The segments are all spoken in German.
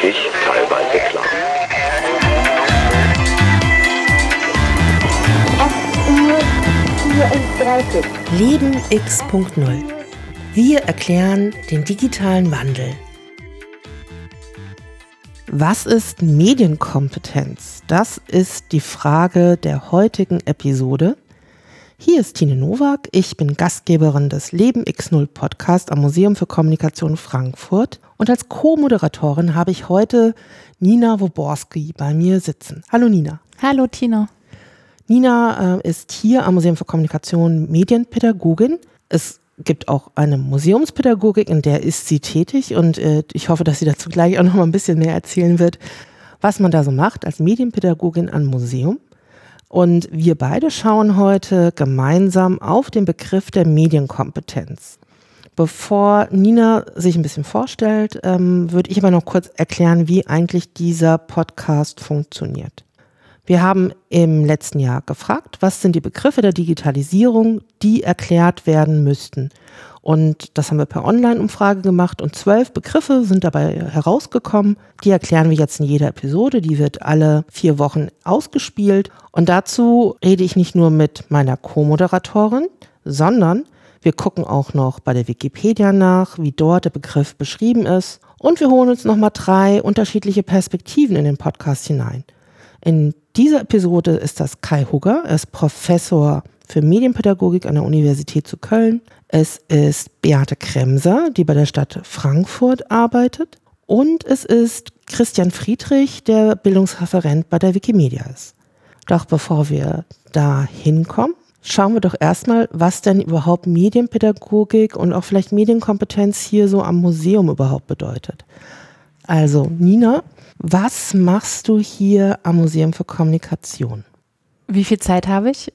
wirklich teilweise klar. Leben X.0. Wir erklären den digitalen Wandel. Was ist Medienkompetenz? Das ist die Frage der heutigen Episode. Hier ist Tine Nowak, ich bin Gastgeberin des Leben X0 Podcast am Museum für Kommunikation Frankfurt und als Co-Moderatorin habe ich heute Nina Woborski bei mir sitzen. Hallo Nina. Hallo Tina. Nina ist hier am Museum für Kommunikation Medienpädagogin. Es gibt auch eine Museumspädagogik, in der ist sie tätig und ich hoffe, dass sie dazu gleich auch noch mal ein bisschen mehr erzählen wird, was man da so macht als Medienpädagogin am Museum. Und wir beide schauen heute gemeinsam auf den Begriff der Medienkompetenz. Bevor Nina sich ein bisschen vorstellt, würde ich aber noch kurz erklären, wie eigentlich dieser Podcast funktioniert. Wir haben im letzten Jahr gefragt, was sind die Begriffe der Digitalisierung, die erklärt werden müssten. Und das haben wir per Online-Umfrage gemacht und 12 Begriffe sind dabei herausgekommen. Die erklären wir jetzt in jeder Episode, die wird alle 4 Wochen ausgespielt. Und dazu rede ich nicht nur mit meiner Co-Moderatorin, sondern wir gucken auch noch bei der Wikipedia nach, wie dort der Begriff beschrieben ist. Und wir holen uns nochmal 3 unterschiedliche Perspektiven in den Podcast hinein. In dieser Episode ist das Kai Hugger, er ist Professor für Medienpädagogik an der Universität zu Köln. Es ist Beate Kremser, die bei der Stadt Frankfurt arbeitet. Und es ist Christian Friedrich, der Bildungsreferent bei der Wikimedia ist. Doch bevor wir da hinkommen, schauen wir doch erstmal, was denn überhaupt Medienpädagogik und auch vielleicht Medienkompetenz hier so am Museum überhaupt bedeutet. Also Nina, was machst du hier am Museum für Kommunikation? Wie viel Zeit habe ich?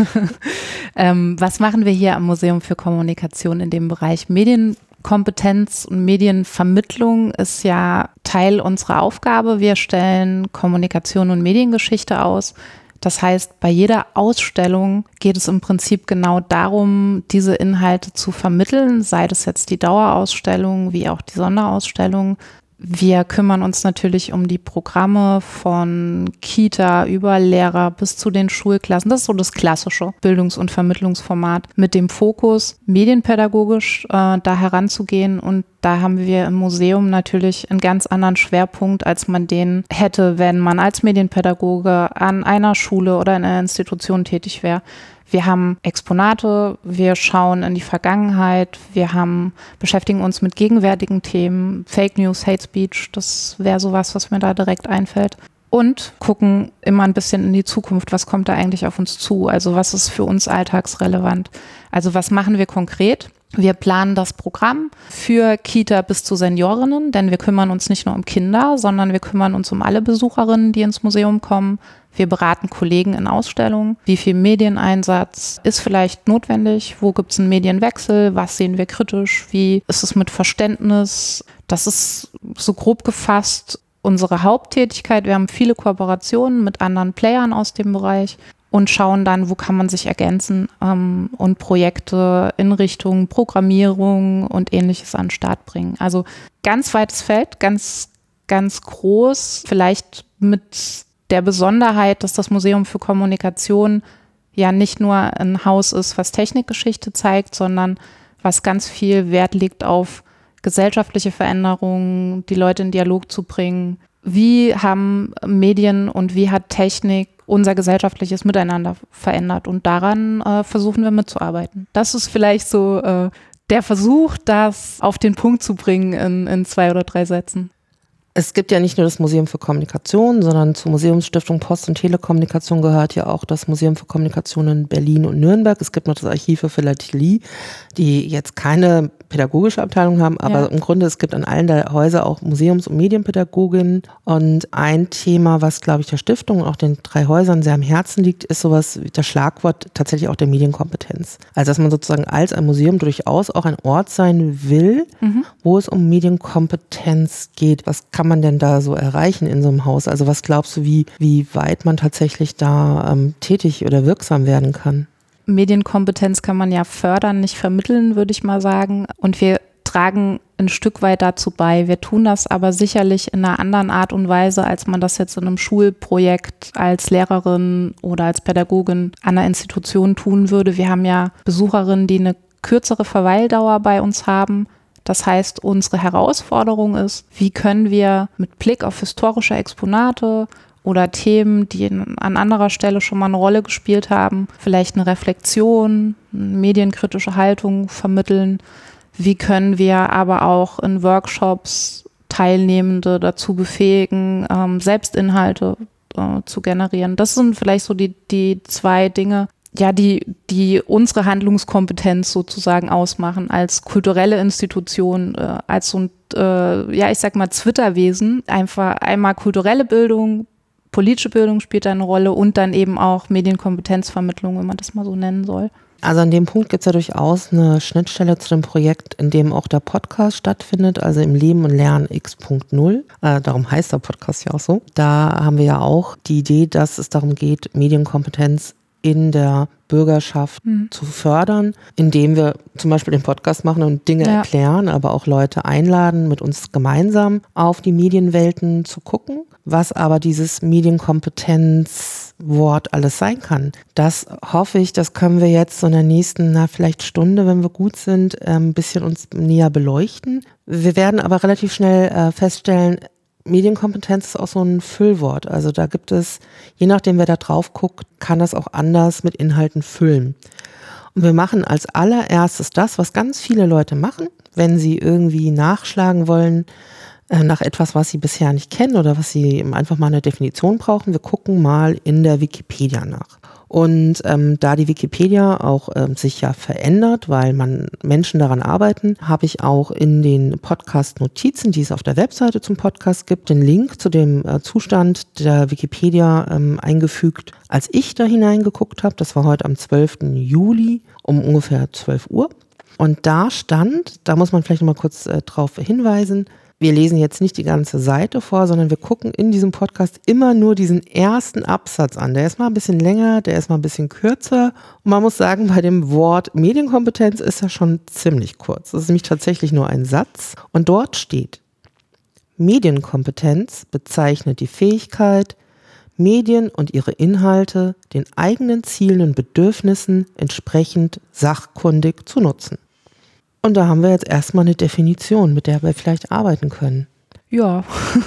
Was machen wir hier am Museum für Kommunikation in dem Bereich? Medienkompetenz und Medienvermittlung ist ja Teil unserer Aufgabe. Wir stellen Kommunikation und Mediengeschichte aus. Das heißt, bei jeder Ausstellung geht es im Prinzip genau darum, diese Inhalte zu vermitteln, sei das jetzt die Dauerausstellung wie auch die Sonderausstellung. Wir kümmern uns natürlich um die Programme von Kita über Lehrer bis zu den Schulklassen. Das ist so das klassische Bildungs- und Vermittlungsformat mit dem Fokus, medienpädagogisch da heranzugehen. Und da haben wir im Museum natürlich einen ganz anderen Schwerpunkt, als man den hätte, wenn man als Medienpädagoge an einer Schule oder in einer Institution tätig wäre. Wir haben Exponate, wir schauen in die Vergangenheit, beschäftigen uns mit gegenwärtigen Themen, Fake News, Hate Speech, das wäre sowas, was mir da direkt einfällt. Und gucken immer ein bisschen in die Zukunft, was kommt da eigentlich auf uns zu, also was ist für uns alltagsrelevant. Also was machen wir konkret? Wir planen das Programm für Kita bis zu Seniorinnen, denn wir kümmern uns nicht nur um Kinder, sondern wir kümmern uns um alle Besucherinnen, die ins Museum kommen. Wir beraten Kollegen in Ausstellungen. Wie viel Medieneinsatz ist vielleicht notwendig? Wo gibt es einen Medienwechsel? Was sehen wir kritisch? Wie ist es mit Verständnis? Das ist so grob gefasst unsere Haupttätigkeit. Wir haben viele Kooperationen mit anderen Playern aus dem Bereich und schauen dann, wo kann man sich ergänzen und Projekte in Richtung Programmierung und Ähnliches an den Start bringen. Also ganz weites Feld, ganz, ganz groß, vielleicht mit der Besonderheit, dass das Museum für Kommunikation ja nicht nur ein Haus ist, was Technikgeschichte zeigt, sondern was ganz viel Wert legt auf gesellschaftliche Veränderungen, die Leute in Dialog zu bringen. Wie haben Medien und wie hat Technik unser gesellschaftliches Miteinander verändert? Und daran versuchen wir mitzuarbeiten. Das ist vielleicht so der Versuch, das auf den Punkt zu bringen in 2 oder 3 Sätzen. Es gibt ja nicht nur das Museum für Kommunikation, sondern zur Museumsstiftung Post- und Telekommunikation gehört ja auch das Museum für Kommunikation in Berlin und Nürnberg. Es gibt noch das Archiv für Philatelie, die jetzt keine pädagogische Abteilung haben, aber im Grunde, es gibt an allen der Häuser auch Museums- und Medienpädagoginnen. Und ein Thema, was, glaube ich, der Stiftung und auch den 3 Häusern sehr am Herzen liegt, ist sowas wie das Schlagwort tatsächlich auch der Medienkompetenz. Also, dass man sozusagen als ein Museum durchaus auch ein Ort sein will, wo es um Medienkompetenz geht. Was kann man denn da so erreichen in so einem Haus? Also, was glaubst du, wie weit man tatsächlich da tätig oder wirksam werden kann? Medienkompetenz kann man ja fördern, nicht vermitteln, würde ich mal sagen. Und wir tragen ein Stück weit dazu bei. Wir tun das aber sicherlich in einer anderen Art und Weise, als man das jetzt in einem Schulprojekt als Lehrerin oder als Pädagogin an einer Institution tun würde. Wir haben ja Besucherinnen, die eine kürzere Verweildauer bei uns haben. Das heißt, unsere Herausforderung ist, wie können wir mit Blick auf historische Exponate oder Themen, die an anderer Stelle schon mal eine Rolle gespielt haben, vielleicht eine Reflexion, eine medienkritische Haltung vermitteln. Wie können wir aber auch in Workshops Teilnehmende dazu befähigen, Selbstinhalte zu generieren? Das sind vielleicht so die zwei Dinge, ja, die unsere Handlungskompetenz sozusagen ausmachen als kulturelle Institution, als so ein, ich sag mal Zwitterwesen. Einfach einmal kulturelle Bildung, politische Bildung spielt da eine Rolle und dann eben auch Medienkompetenzvermittlung, wenn man das mal so nennen soll. Also an dem Punkt gibt es ja durchaus eine Schnittstelle zu dem Projekt, in dem auch der Podcast stattfindet, also im Leben und Lernen X.0. Darum heißt der Podcast ja auch so. Da haben wir ja auch die Idee, dass es darum geht, Medienkompetenz in der Bürgerschaft zu fördern, indem wir zum Beispiel den Podcast machen und Dinge erklären, aber auch Leute einladen, mit uns gemeinsam auf die Medienwelten zu gucken, was aber dieses Medienkompetenzwort alles sein kann. Das hoffe ich, das können wir jetzt so in der nächsten, vielleicht Stunde, wenn wir gut sind, ein bisschen uns näher beleuchten. Wir werden aber relativ schnell feststellen, Medienkompetenz ist auch so ein Füllwort. Also da gibt es, je nachdem wer da drauf guckt, kann das auch anders mit Inhalten füllen. Und wir machen als allererstes das, was ganz viele Leute machen, wenn sie irgendwie nachschlagen wollen nach etwas, was sie bisher nicht kennen oder was sie einfach mal eine Definition brauchen. Wir gucken mal in der Wikipedia nach. Und da die Wikipedia auch sich ja verändert, weil Menschen daran arbeiten, habe ich auch in den Podcast-Notizen, die es auf der Webseite zum Podcast gibt, den Link zu dem Zustand der Wikipedia eingefügt, als ich da hineingeguckt habe. Das war heute am 12. Juli um ungefähr 12 Uhr. Und da stand, da muss man vielleicht noch mal kurz drauf hinweisen, wir lesen jetzt nicht die ganze Seite vor, sondern wir gucken in diesem Podcast immer nur diesen ersten Absatz an. Der ist mal ein bisschen länger, der ist mal ein bisschen kürzer. Und man muss sagen, bei dem Wort Medienkompetenz ist er schon ziemlich kurz. Das ist nämlich tatsächlich nur ein Satz. Und dort steht, Medienkompetenz bezeichnet die Fähigkeit, Medien und ihre Inhalte den eigenen Zielen und Bedürfnissen entsprechend sachkundig zu nutzen. Und da haben wir jetzt erstmal eine Definition, mit der wir vielleicht arbeiten können. Ja,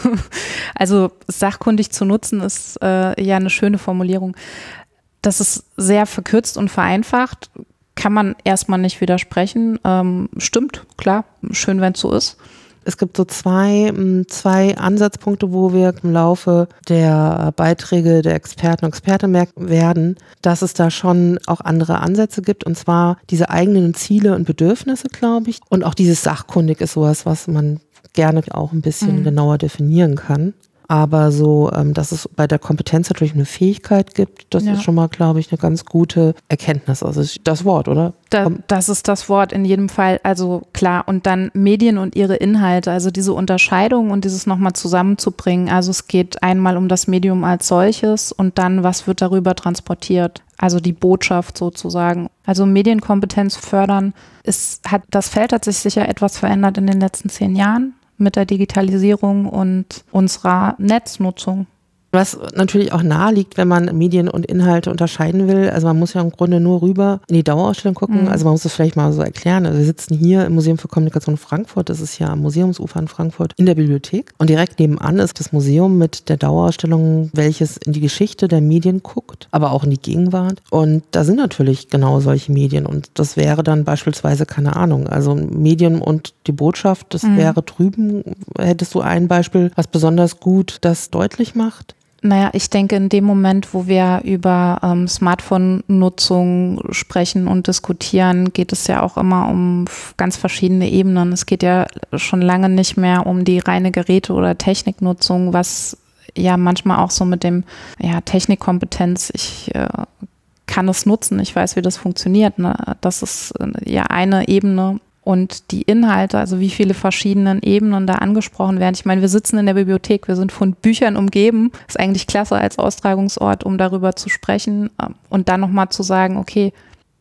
also sachkundig zu nutzen ist ja eine schöne Formulierung. Das ist sehr verkürzt und vereinfacht, kann man erstmal nicht widersprechen. Stimmt, klar, schön, wenn es so ist. Es gibt so zwei Ansatzpunkte, wo wir im Laufe der Beiträge der Experten und Experten merken werden, dass es da schon auch andere Ansätze gibt, und zwar diese eigenen Ziele und Bedürfnisse, glaube ich. Und auch dieses sachkundig ist sowas, was man gerne auch ein bisschen genauer definieren kann. Aber so, dass es bei der Kompetenz natürlich eine Fähigkeit gibt, das ist schon mal, glaube ich, eine ganz gute Erkenntnis. Also das Wort, oder? Das ist das Wort in jedem Fall. Also klar, und dann Medien und ihre Inhalte, also diese Unterscheidung und dieses nochmal zusammenzubringen. Also es geht einmal um das Medium als solches und dann, was wird darüber transportiert. Also die Botschaft sozusagen. Also Medienkompetenz fördern. Das Feld hat sich sicher etwas verändert in den letzten 10 Jahren. Mit der Digitalisierung und unserer Netznutzung. Was natürlich auch nahe liegt, wenn man Medien und Inhalte unterscheiden will. Also man muss ja im Grunde nur rüber in die Dauerausstellung gucken. Also man muss das vielleicht mal so erklären. Also wir sitzen hier im Museum für Kommunikation Frankfurt. Das ist ja am Museumsufer in Frankfurt in der Bibliothek. Und direkt nebenan ist das Museum mit der Dauerausstellung, welches in die Geschichte der Medien guckt, aber auch in die Gegenwart. Und da sind natürlich genau solche Medien. Und das wäre dann beispielsweise, keine Ahnung, also Medien und die Botschaft, das wäre drüben. Hättest du ein Beispiel, was besonders gut das deutlich macht? Naja, ich denke, in dem Moment, wo wir über Smartphone-Nutzung sprechen und diskutieren, geht es ja auch immer um ganz verschiedene Ebenen. Es geht ja schon lange nicht mehr um die reine Geräte- oder Techniknutzung, was ja manchmal auch so mit dem Technikkompetenz, ich kann es nutzen, ich weiß, wie das funktioniert. Ne? Das ist ja eine Ebene. Und die Inhalte, also wie viele verschiedene Ebenen da angesprochen werden. Ich meine, wir sitzen in der Bibliothek, wir sind von Büchern umgeben. Ist eigentlich klasse als Austragungsort, um darüber zu sprechen und dann nochmal zu sagen, okay,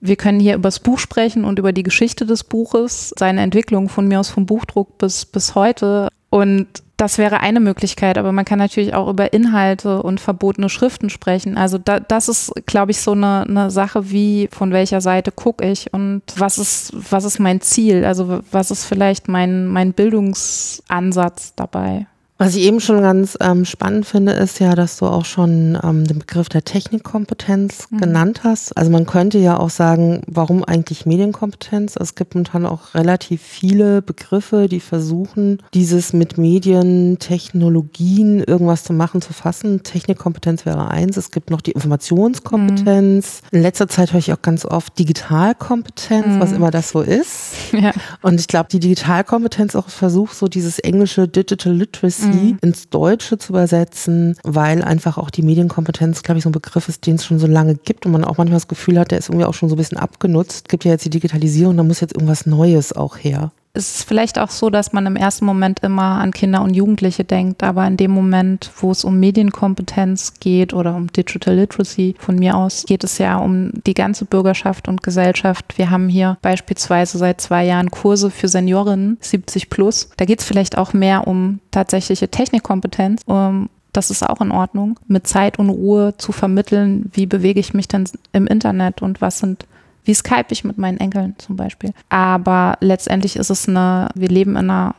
wir können hier über das Buch sprechen und über die Geschichte des Buches, seine Entwicklung von mir aus vom Buchdruck bis heute. Und das wäre eine Möglichkeit, aber man kann natürlich auch über Inhalte und verbotene Schriften sprechen. Also das ist, glaube ich, so eine Sache wie, von welcher Seite gucke ich und was ist mein Ziel? Also was ist vielleicht mein Bildungsansatz dabei? Was ich eben schon ganz spannend finde, ist ja, dass du auch schon den Begriff der Technikkompetenz genannt hast. Also man könnte ja auch sagen, warum eigentlich Medienkompetenz? Es gibt momentan auch relativ viele Begriffe, die versuchen, dieses mit Medien, Technologien irgendwas zu machen, zu fassen. Technikkompetenz wäre eins. Es gibt noch die Informationskompetenz. In letzter Zeit höre ich auch ganz oft Digitalkompetenz, was immer das so ist. Ja. Und ich glaube, die Digitalkompetenz auch versucht, so dieses englische Digital Literacy ins Deutsche zu übersetzen, weil einfach auch die Medienkompetenz, glaube ich, so ein Begriff ist, den es schon so lange gibt und man auch manchmal das Gefühl hat, der ist irgendwie auch schon so ein bisschen abgenutzt. Es gibt ja jetzt die Digitalisierung, da muss jetzt irgendwas Neues auch her. Es ist vielleicht auch so, dass man im ersten Moment immer an Kinder und Jugendliche denkt, aber in dem Moment, wo es um Medienkompetenz geht oder um Digital Literacy von mir aus, geht es ja um die ganze Bürgerschaft und Gesellschaft. Wir haben hier beispielsweise seit 2 Jahren Kurse für Seniorinnen, 70 plus. Da geht es vielleicht auch mehr um tatsächliche Technikkompetenz. Das ist auch in Ordnung, mit Zeit und Ruhe zu vermitteln, wie bewege ich mich denn im Internet und wie Skype ich mit meinen Enkeln zum Beispiel. Aber letztendlich ist es wir leben in einer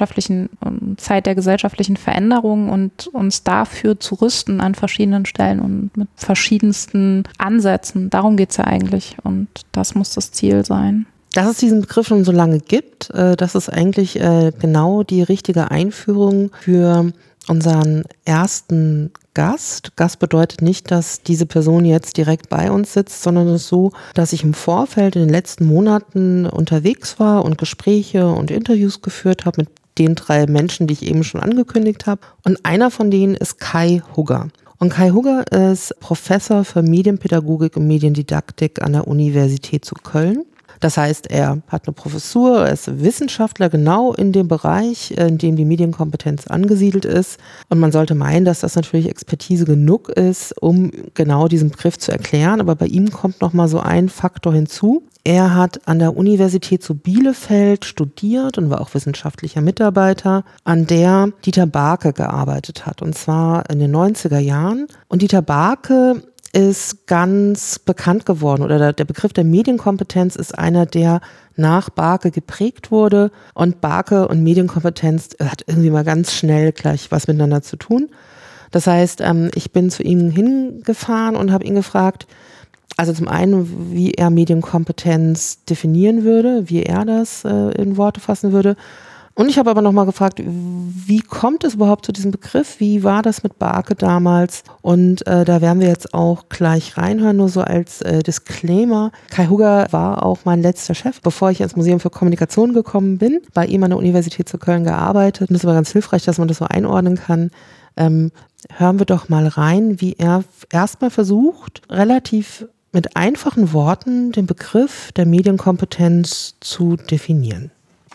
Zeit der gesellschaftlichen Veränderung und uns dafür zu rüsten an verschiedenen Stellen und mit verschiedensten Ansätzen. Darum geht es ja eigentlich und das muss das Ziel sein. Dass es diesen Begriff schon so lange gibt, das ist eigentlich genau die richtige Einführung für unseren ersten Gast. Gast bedeutet nicht, dass diese Person jetzt direkt bei uns sitzt, sondern es ist so, dass ich im Vorfeld in den letzten Monaten unterwegs war und Gespräche und Interviews geführt habe mit den 3 Menschen, die ich eben schon angekündigt habe. Und einer von denen ist Kai Hugger. Und Kai Hugger ist Professor für Medienpädagogik und Mediendidaktik an der Universität zu Köln. Das heißt, er hat eine Professur, er ist Wissenschaftler genau in dem Bereich, in dem die Medienkompetenz angesiedelt ist. Und man sollte meinen, dass das natürlich Expertise genug ist, um genau diesen Begriff zu erklären. Aber bei ihm kommt noch mal so ein Faktor hinzu. Er hat an der Universität zu Bielefeld studiert und war auch wissenschaftlicher Mitarbeiter, an der Dieter Barke gearbeitet hat. Und zwar in den 90er Jahren. Und Dieter Barke ist ganz bekannt geworden oder der Begriff der Medienkompetenz ist einer, der nach Barke geprägt wurde und Barke und Medienkompetenz hat irgendwie mal ganz schnell gleich was miteinander zu tun. Das heißt, ich bin zu ihm hingefahren und habe ihn gefragt, also zum einen, wie er Medienkompetenz definieren würde, wie er das in Worte fassen würde. Und ich habe aber nochmal gefragt, wie kommt es überhaupt zu diesem Begriff? Wie war das mit Barke damals? Und da werden wir jetzt auch gleich reinhören, nur so als Disclaimer. Kai Hugger war auch mein letzter Chef, bevor ich ins Museum für Kommunikation gekommen bin. Bei ihm an der Universität zu Köln gearbeitet. Und das war ganz hilfreich, dass man das so einordnen kann. Hören wir doch mal rein, wie er erstmal versucht, relativ mit einfachen Worten den Begriff der Medienkompetenz zu definieren.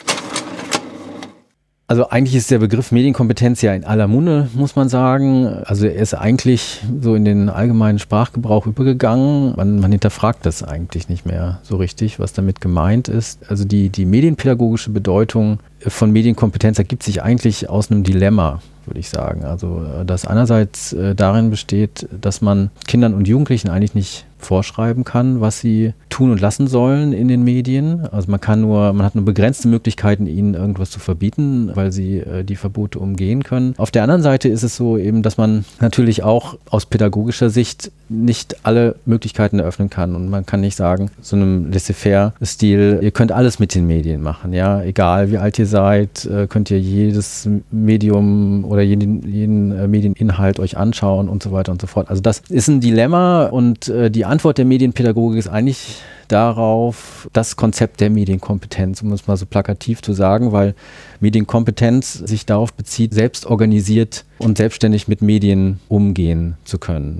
Also eigentlich ist der Begriff Medienkompetenz ja in aller Munde, muss man sagen. Also er ist eigentlich so in den allgemeinen Sprachgebrauch übergegangen. Man hinterfragt das eigentlich nicht mehr so richtig, was damit gemeint ist. Also die medienpädagogische Bedeutung von Medienkompetenz ergibt sich eigentlich aus einem Dilemma, würde ich sagen. Also das einerseits darin besteht, dass man Kindern und Jugendlichen eigentlich nicht vorschreiben kann, was sie tun und lassen sollen in den Medien. Also man hat nur begrenzte Möglichkeiten, ihnen irgendwas zu verbieten, weil sie die Verbote umgehen können. Auf der anderen Seite ist es so eben, dass man natürlich auch aus pädagogischer Sicht nicht alle Möglichkeiten eröffnen kann und man kann nicht sagen, so einem Laissez-faire-Stil, ihr könnt alles mit den Medien machen, ja, egal wie alt ihr seid, könnt ihr jedes Medium oder jeden Medieninhalt euch anschauen und so weiter und so fort. Also das ist ein Dilemma und die Antwort der Medienpädagogik ist eigentlich darauf das Konzept der Medienkompetenz, um es mal so plakativ zu sagen, weil Medienkompetenz sich darauf bezieht, selbst organisiert und selbstständig mit Medien umgehen zu können.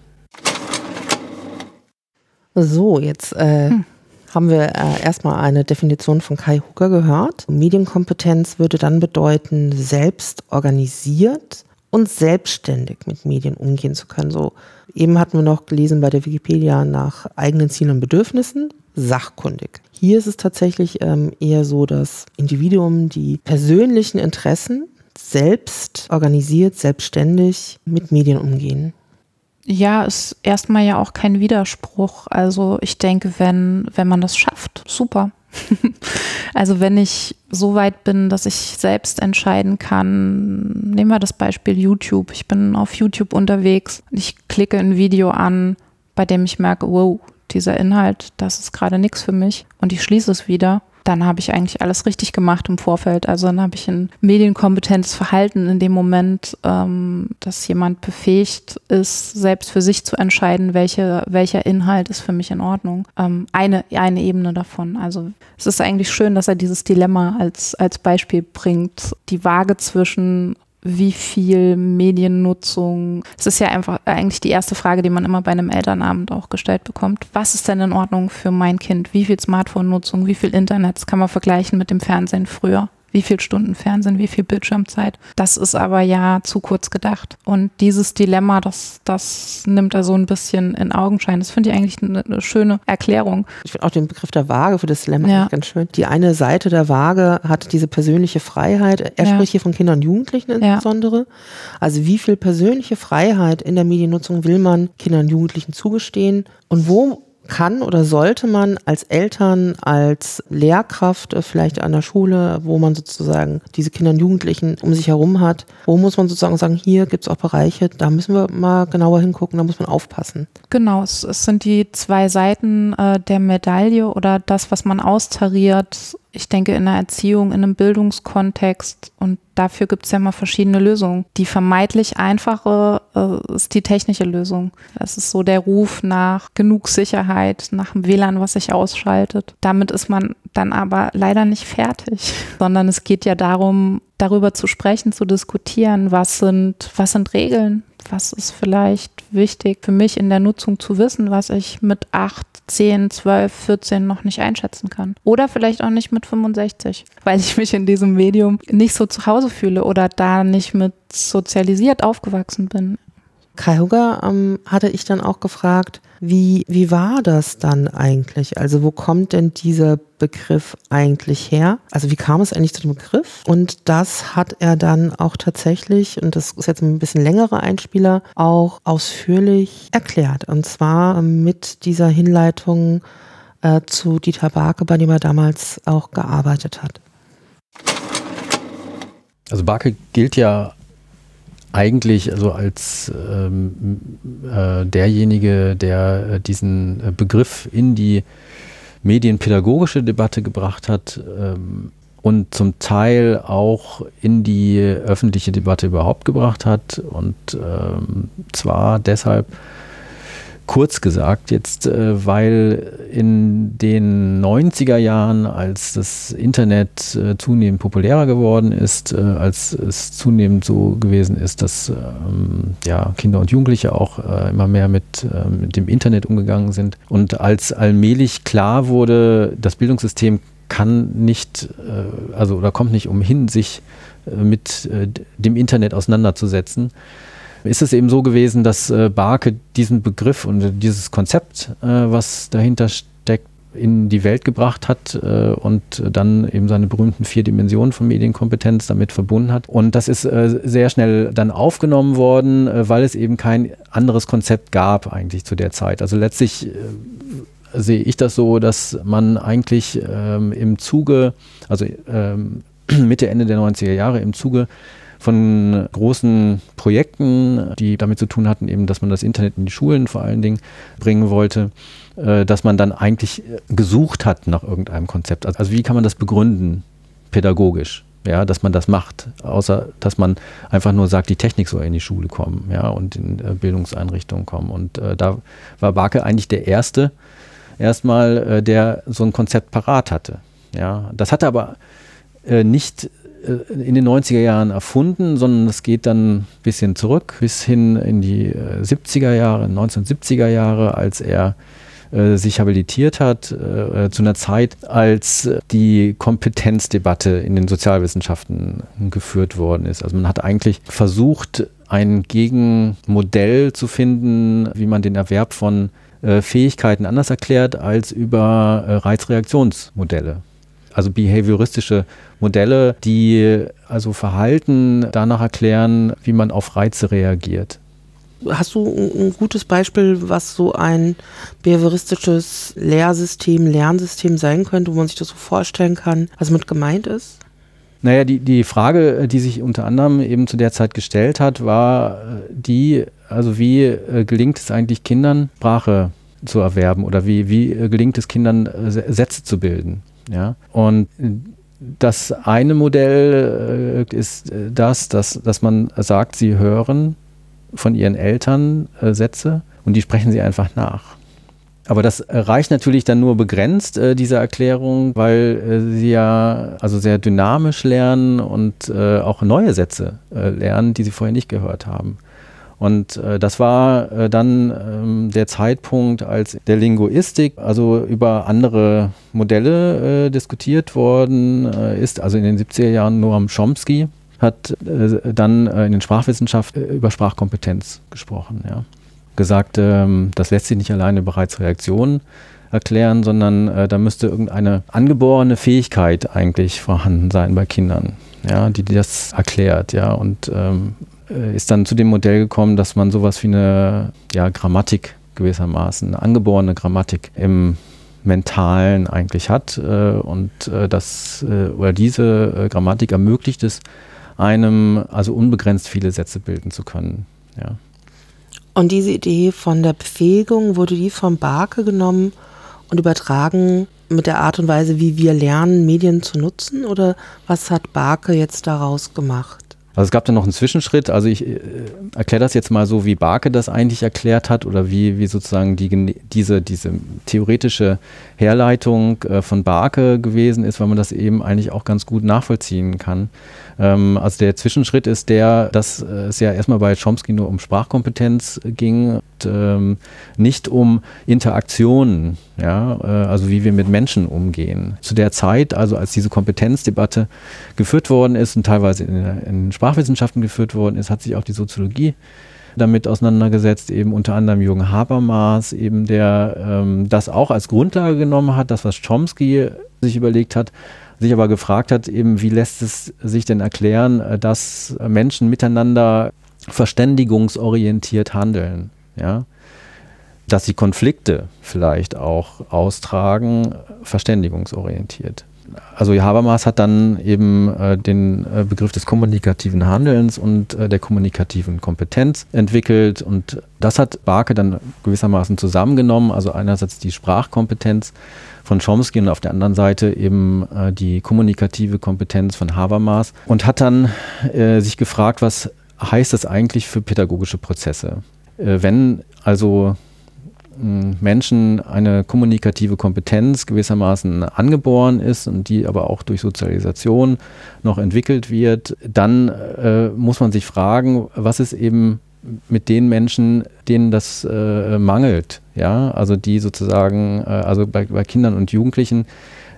So, jetzt haben wir erstmal eine Definition von Kai Hugger gehört. Medienkompetenz würde dann bedeuten, selbst organisiert und selbstständig mit Medien umgehen zu können. So, eben hatten wir noch gelesen bei der Wikipedia nach eigenen Zielen und Bedürfnissen, sachkundig. Hier ist es tatsächlich eher so, dass Individuen die persönlichen Interessen selbst organisiert, selbstständig mit Medien umgehen. Ja, ist erstmal ja auch kein Widerspruch. Also ich denke, wenn man das schafft, super. Also wenn ich so weit bin, dass ich selbst entscheiden kann, nehmen wir das Beispiel YouTube. Ich bin auf YouTube unterwegs, ich klicke ein Video an, bei dem ich merke, wow, dieser Inhalt, das ist gerade nichts für mich und ich schließe es wieder. Dann habe ich eigentlich alles richtig gemacht im Vorfeld. Also dann habe ich ein medienkompetentes Verhalten in dem Moment, dass jemand befähigt ist, selbst für sich zu entscheiden, welcher Inhalt ist für mich in Ordnung. Eine Ebene davon. Also es ist eigentlich schön, dass er dieses Dilemma als Beispiel bringt. Die Waage zwischen wie viel Mediennutzung, es ist ja einfach eigentlich die erste Frage, die man immer bei einem Elternabend auch gestellt bekommt. Was ist denn in Ordnung für mein Kind? Wie viel Smartphone-Nutzung, wie viel Internet? Das kann man vergleichen mit dem Fernsehen früher. Wie viele Stunden Fernsehen, wie viel Bildschirmzeit? Das ist aber ja zu kurz gedacht. Und dieses Dilemma, das nimmt er so ein bisschen in Augenschein. Das finde ich eigentlich eine schöne Erklärung. Ich finde auch den Begriff der Waage für das Dilemma ganz schön. Die eine Seite der Waage hat diese persönliche Freiheit. Er spricht hier von Kindern und Jugendlichen insbesondere. Ja. Also wie viel persönliche Freiheit in der Mediennutzung will man Kindern und Jugendlichen zugestehen? Und wo kann oder sollte man als Eltern, als Lehrkraft vielleicht an der Schule, wo man sozusagen diese Kinder und Jugendlichen um sich herum hat, wo muss man sozusagen sagen, hier gibt es auch Bereiche, da müssen wir mal genauer hingucken, da muss man aufpassen. Genau, es sind die zwei Seiten der Medaille oder das, was man austariert. Ich denke, in der Erziehung, in einem Bildungskontext, und dafür gibt es ja mal verschiedene Lösungen. Die vermeintlich einfache ist die technische Lösung. Es ist so der Ruf nach genug Sicherheit, nach dem WLAN, was sich ausschaltet. Damit ist man dann aber leider nicht fertig, sondern es geht ja darum, darüber zu sprechen, zu diskutieren, was sind Regeln, was ist vielleicht wichtig für mich in der Nutzung zu wissen, was ich mit 8, 10, 12, 14 noch nicht einschätzen kann. Oder vielleicht auch nicht mit 65, weil ich mich in diesem Medium nicht so zu Hause fühle oder da nicht mit sozialisiert aufgewachsen bin. Kai Hugger hatte ich dann auch gefragt, wie war das dann eigentlich? Also wo kommt denn dieser Begriff eigentlich her? Also wie kam es eigentlich zu dem Begriff? Und das hat er dann auch tatsächlich, und das ist jetzt ein bisschen längerer Einspieler, auch ausführlich erklärt. Und zwar mit dieser Hinleitung zu Dieter Barke, bei dem er damals auch gearbeitet hat. Also Barke gilt ja eigentlich also als derjenige, der diesen Begriff in die medienpädagogische Debatte gebracht hat und zum Teil auch in die öffentliche Debatte überhaupt gebracht hat. Und zwar deshalb, kurz gesagt jetzt, weil in den 90er Jahren, als das Internet zunehmend populärer geworden ist, als es zunehmend so gewesen ist, dass Kinder und Jugendliche auch immer mehr mit dem Internet umgegangen sind und als allmählich klar wurde, das Bildungssystem kommt nicht umhin, sich mit dem Internet auseinanderzusetzen, ist es eben so gewesen, dass Barke diesen Begriff und dieses Konzept, was dahinter steckt, in die Welt gebracht hat und dann eben seine berühmten 4 Dimensionen von Medienkompetenz damit verbunden hat. Und das ist sehr schnell dann aufgenommen worden, weil es eben kein anderes Konzept gab eigentlich zu der Zeit. Also letztlich sehe ich das so, dass man eigentlich im Zuge, also Mitte, Ende der 90er Jahre im Zuge von großen Projekten, die damit zu tun hatten, eben, dass man das Internet in die Schulen vor allen Dingen bringen wollte, dass man dann eigentlich gesucht hat nach irgendeinem Konzept. Also wie kann man das begründen, pädagogisch, ja, dass man das macht, außer dass man einfach nur sagt, die Technik soll in die Schule kommen, ja, und in Bildungseinrichtungen kommen. Und da war Barke eigentlich der Erste, erstmal, der so ein Konzept parat hatte. Ja. Das hat er aber nicht in den 90er Jahren erfunden, sondern es geht dann ein bisschen zurück bis hin in die 70er Jahre, 1970er Jahre, als er sich habilitiert hat, zu einer Zeit, als die Kompetenzdebatte in den Sozialwissenschaften geführt worden ist. Also man hat eigentlich versucht, ein Gegenmodell zu finden, wie man den Erwerb von Fähigkeiten anders erklärt als über Reizreaktionsmodelle. Also behavioristische Modelle, die also Verhalten danach erklären, wie man auf Reize reagiert. Hast du ein gutes Beispiel, was so ein behavioristisches Lernsystem sein könnte, wo man sich das so vorstellen kann, was mit gemeint ist? Naja, die Frage, die sich unter anderem eben zu der Zeit gestellt hat, war also wie gelingt es eigentlich Kindern, Sprache zu erwerben oder wie gelingt es Kindern, Sätze zu bilden? Ja? Und das eine Modell ist dass man sagt, sie hören von ihren Eltern Sätze und die sprechen sie einfach nach. Aber das reicht natürlich dann nur begrenzt, diese Erklärung, weil sie ja also sehr dynamisch lernen und auch neue Sätze lernen, die sie vorher nicht gehört haben. Und das war dann der Zeitpunkt, als der Linguistik also über andere Modelle diskutiert worden ist. Also in den 70er Jahren Noam Chomsky hat dann in den Sprachwissenschaften über Sprachkompetenz gesprochen. Ja. Gesagt, das lässt sich nicht alleine bereits Reaktionen erklären, sondern da müsste irgendeine angeborene Fähigkeit eigentlich vorhanden sein bei Kindern, ja, die das erklärt. Ja, und ist dann zu dem Modell gekommen, dass man sowas wie eine Grammatik gewissermaßen, eine angeborene Grammatik im Mentalen eigentlich hat und diese Grammatik ermöglicht es einem, also unbegrenzt viele Sätze bilden zu können. Ja. Und diese Idee von der Befähigung, wurde die von Barke genommen und übertragen mit der Art und Weise, wie wir lernen, Medien zu nutzen? Oder was hat Barke jetzt daraus gemacht? Also es gab dann noch einen Zwischenschritt, also ich erkläre das jetzt mal so, wie Barke das eigentlich erklärt hat oder wie sozusagen diese theoretische Herleitung von Barke gewesen ist, weil man das eben eigentlich auch ganz gut nachvollziehen kann. Also der Zwischenschritt ist dass es ja erstmal bei Chomsky nur um Sprachkompetenz ging und nicht um Interaktionen, ja, also wie wir mit Menschen umgehen. Zu der Zeit, also als diese Kompetenzdebatte geführt worden ist und teilweise in Sprachwissenschaften geführt worden ist, hat sich auch die Soziologie damit auseinandergesetzt, eben unter anderem Jürgen Habermas, eben der das auch als Grundlage genommen hat, das, was Chomsky sich überlegt hat, sich aber gefragt hat, eben wie lässt es sich denn erklären, dass Menschen miteinander verständigungsorientiert handeln, ja? Dass sie Konflikte vielleicht auch austragen, verständigungsorientiert. Also Habermas hat dann eben den Begriff des kommunikativen Handelns und der kommunikativen Kompetenz entwickelt und das hat Barke dann gewissermaßen zusammengenommen, also einerseits die Sprachkompetenz von Chomsky und auf der anderen Seite eben die kommunikative Kompetenz von Habermas und hat dann sich gefragt, was heißt das eigentlich für pädagogische Prozesse? Wenn also Menschen eine kommunikative Kompetenz gewissermaßen angeboren ist und die aber auch durch Sozialisation noch entwickelt wird, dann muss man sich fragen, was ist eben mit den Menschen, denen das mangelt, ja, also die sozusagen, also bei Kindern und Jugendlichen,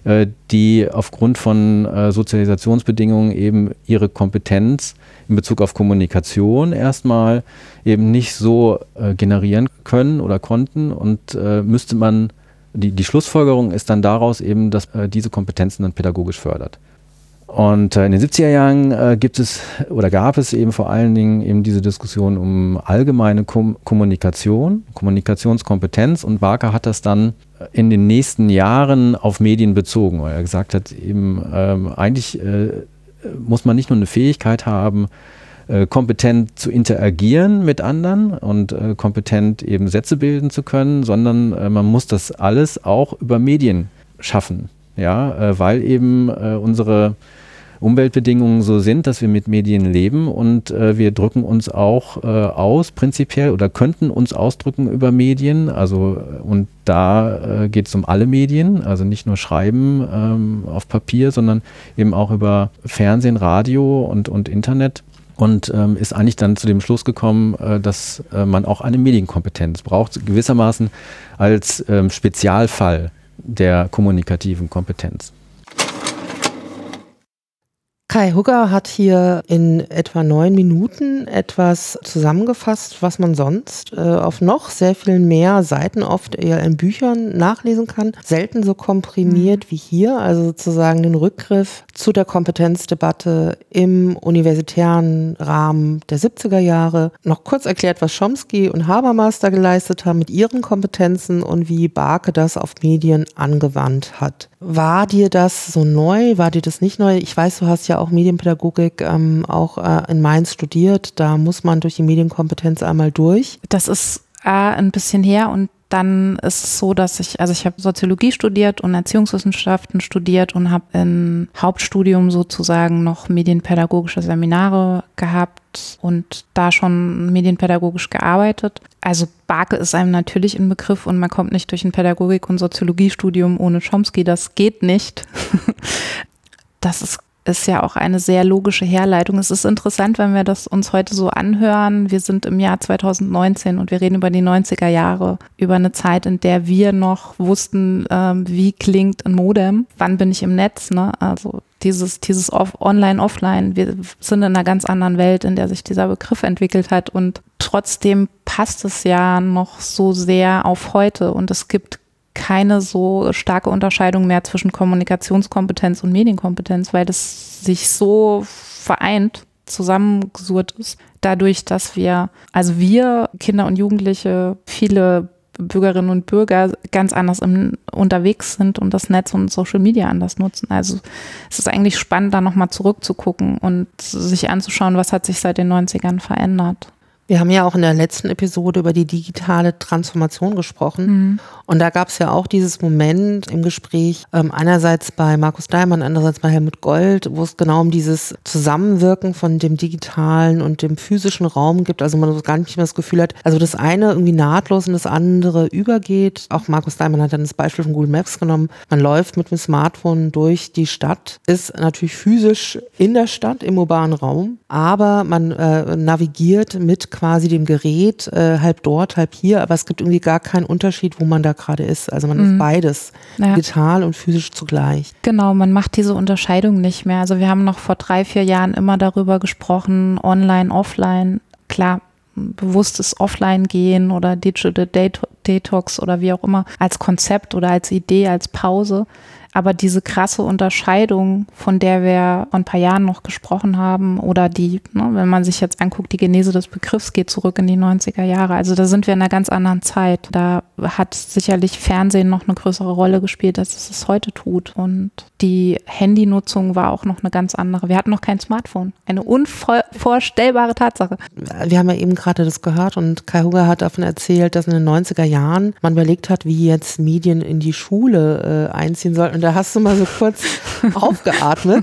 die aufgrund von Sozialisationsbedingungen eben ihre Kompetenz in Bezug auf Kommunikation erstmal eben nicht so generieren können oder konnten und müsste man, die Schlussfolgerung ist dann daraus eben, dass diese Kompetenzen dann pädagogisch fördert. Und in den 70er Jahren gab es eben vor allen Dingen eben diese Diskussion um allgemeine Kommunikation, Kommunikationskompetenz und Barke hat das dann in den nächsten Jahren auf Medien bezogen, weil er gesagt hat, eben eigentlich muss man nicht nur eine Fähigkeit haben, kompetent zu interagieren mit anderen und kompetent eben Sätze bilden zu können, sondern man muss das alles auch über Medien schaffen, ja, weil eben unsere Umweltbedingungen so sind, dass wir mit Medien leben und wir drücken uns auch aus prinzipiell oder könnten uns ausdrücken über Medien, also und da geht es um alle Medien, also nicht nur Schreiben auf Papier, sondern eben auch über Fernsehen, Radio und Internet. und ist eigentlich dann zu dem Schluss gekommen, dass man auch eine Medienkompetenz braucht, gewissermaßen als Spezialfall der kommunikativen Kompetenz. Kai Hugger hat hier in etwa 9 Minuten etwas zusammengefasst, was man sonst auf noch sehr viel mehr Seiten oft eher in Büchern nachlesen kann. Selten so komprimiert wie hier, also sozusagen den Rückgriff zu der Kompetenzdebatte im universitären Rahmen der 70er Jahre. Noch kurz erklärt, was Chomsky und Habermas da geleistet haben mit ihren Kompetenzen und wie Barke das auf Medien angewandt hat. War dir das so neu? War dir das nicht neu? Ich weiß, du hast ja auch Medienpädagogik auch in Mainz studiert. Da muss man durch die Medienkompetenz einmal durch. Das ist ein bisschen her und dann ist es so, dass ich habe Soziologie studiert und Erziehungswissenschaften studiert und habe im Hauptstudium sozusagen noch medienpädagogische Seminare gehabt und da schon medienpädagogisch gearbeitet. Also Barke ist einem natürlich ein Begriff und man kommt nicht durch ein Pädagogik- und Soziologiestudium ohne Chomsky, das geht nicht. Das ist ja auch eine sehr logische Herleitung. Es ist interessant, wenn wir das uns heute so anhören. Wir sind im Jahr 2019 und wir reden über die 90er Jahre, über eine Zeit, in der wir noch wussten, wie klingt ein Modem, wann bin ich im Netz, ne? Also dieses Online, Offline, wir sind in einer ganz anderen Welt, in der sich dieser Begriff entwickelt hat und trotzdem passt es ja noch so sehr auf heute und es gibt keine so starke Unterscheidung mehr zwischen Kommunikationskompetenz und Medienkompetenz, weil das sich so vereint, zusammengesurrt ist, dadurch, dass wir Kinder und Jugendliche, viele Bürgerinnen und Bürger ganz anders unterwegs sind und das Netz und Social Media anders nutzen. Also es ist eigentlich spannend, da nochmal zurückzugucken und sich anzuschauen, was hat sich seit den 90ern verändert. Wir haben ja auch in der letzten Episode über die digitale Transformation gesprochen. Und da gab es ja auch dieses Moment im Gespräch, einerseits bei Markus Daimann, andererseits bei Helmut Gold, wo es genau um dieses Zusammenwirken von dem digitalen und dem physischen Raum gibt. Also man gar nicht mehr das Gefühl hat, also das eine irgendwie nahtlos in das andere übergeht. Auch Markus Daimann hat dann das Beispiel von Google Maps genommen. Man läuft mit dem Smartphone durch die Stadt, ist natürlich physisch in der Stadt, im urbanen Raum, aber man navigiert mit quasi dem Gerät, halb dort, halb hier, aber es gibt irgendwie gar keinen Unterschied, wo man da gerade ist. Also man ist beides, digital und physisch zugleich. Genau, man macht diese Unterscheidung nicht mehr. Also wir haben noch vor 3-4 Jahren immer darüber gesprochen, online, offline, klar, bewusstes Offline-Gehen oder Digital Detox oder wie auch immer, als Konzept oder als Idee, als Pause. Aber diese krasse Unterscheidung, von der wir vor ein paar Jahren noch gesprochen haben, oder wenn man sich jetzt anguckt, die Genese des Begriffs geht zurück in die 90er Jahre. Also da sind wir in einer ganz anderen Zeit. Da hat sicherlich Fernsehen noch eine größere Rolle gespielt, als es heute tut. Und die Handynutzung war auch noch eine ganz andere. Wir hatten noch kein Smartphone. Eine unvorstellbare Tatsache. Wir haben ja eben gerade das gehört und Kai Hugger hat davon erzählt, dass in den 90er Jahren man überlegt hat, wie jetzt Medien in die Schule einziehen sollten. Und da hast du mal so kurz aufgeatmet,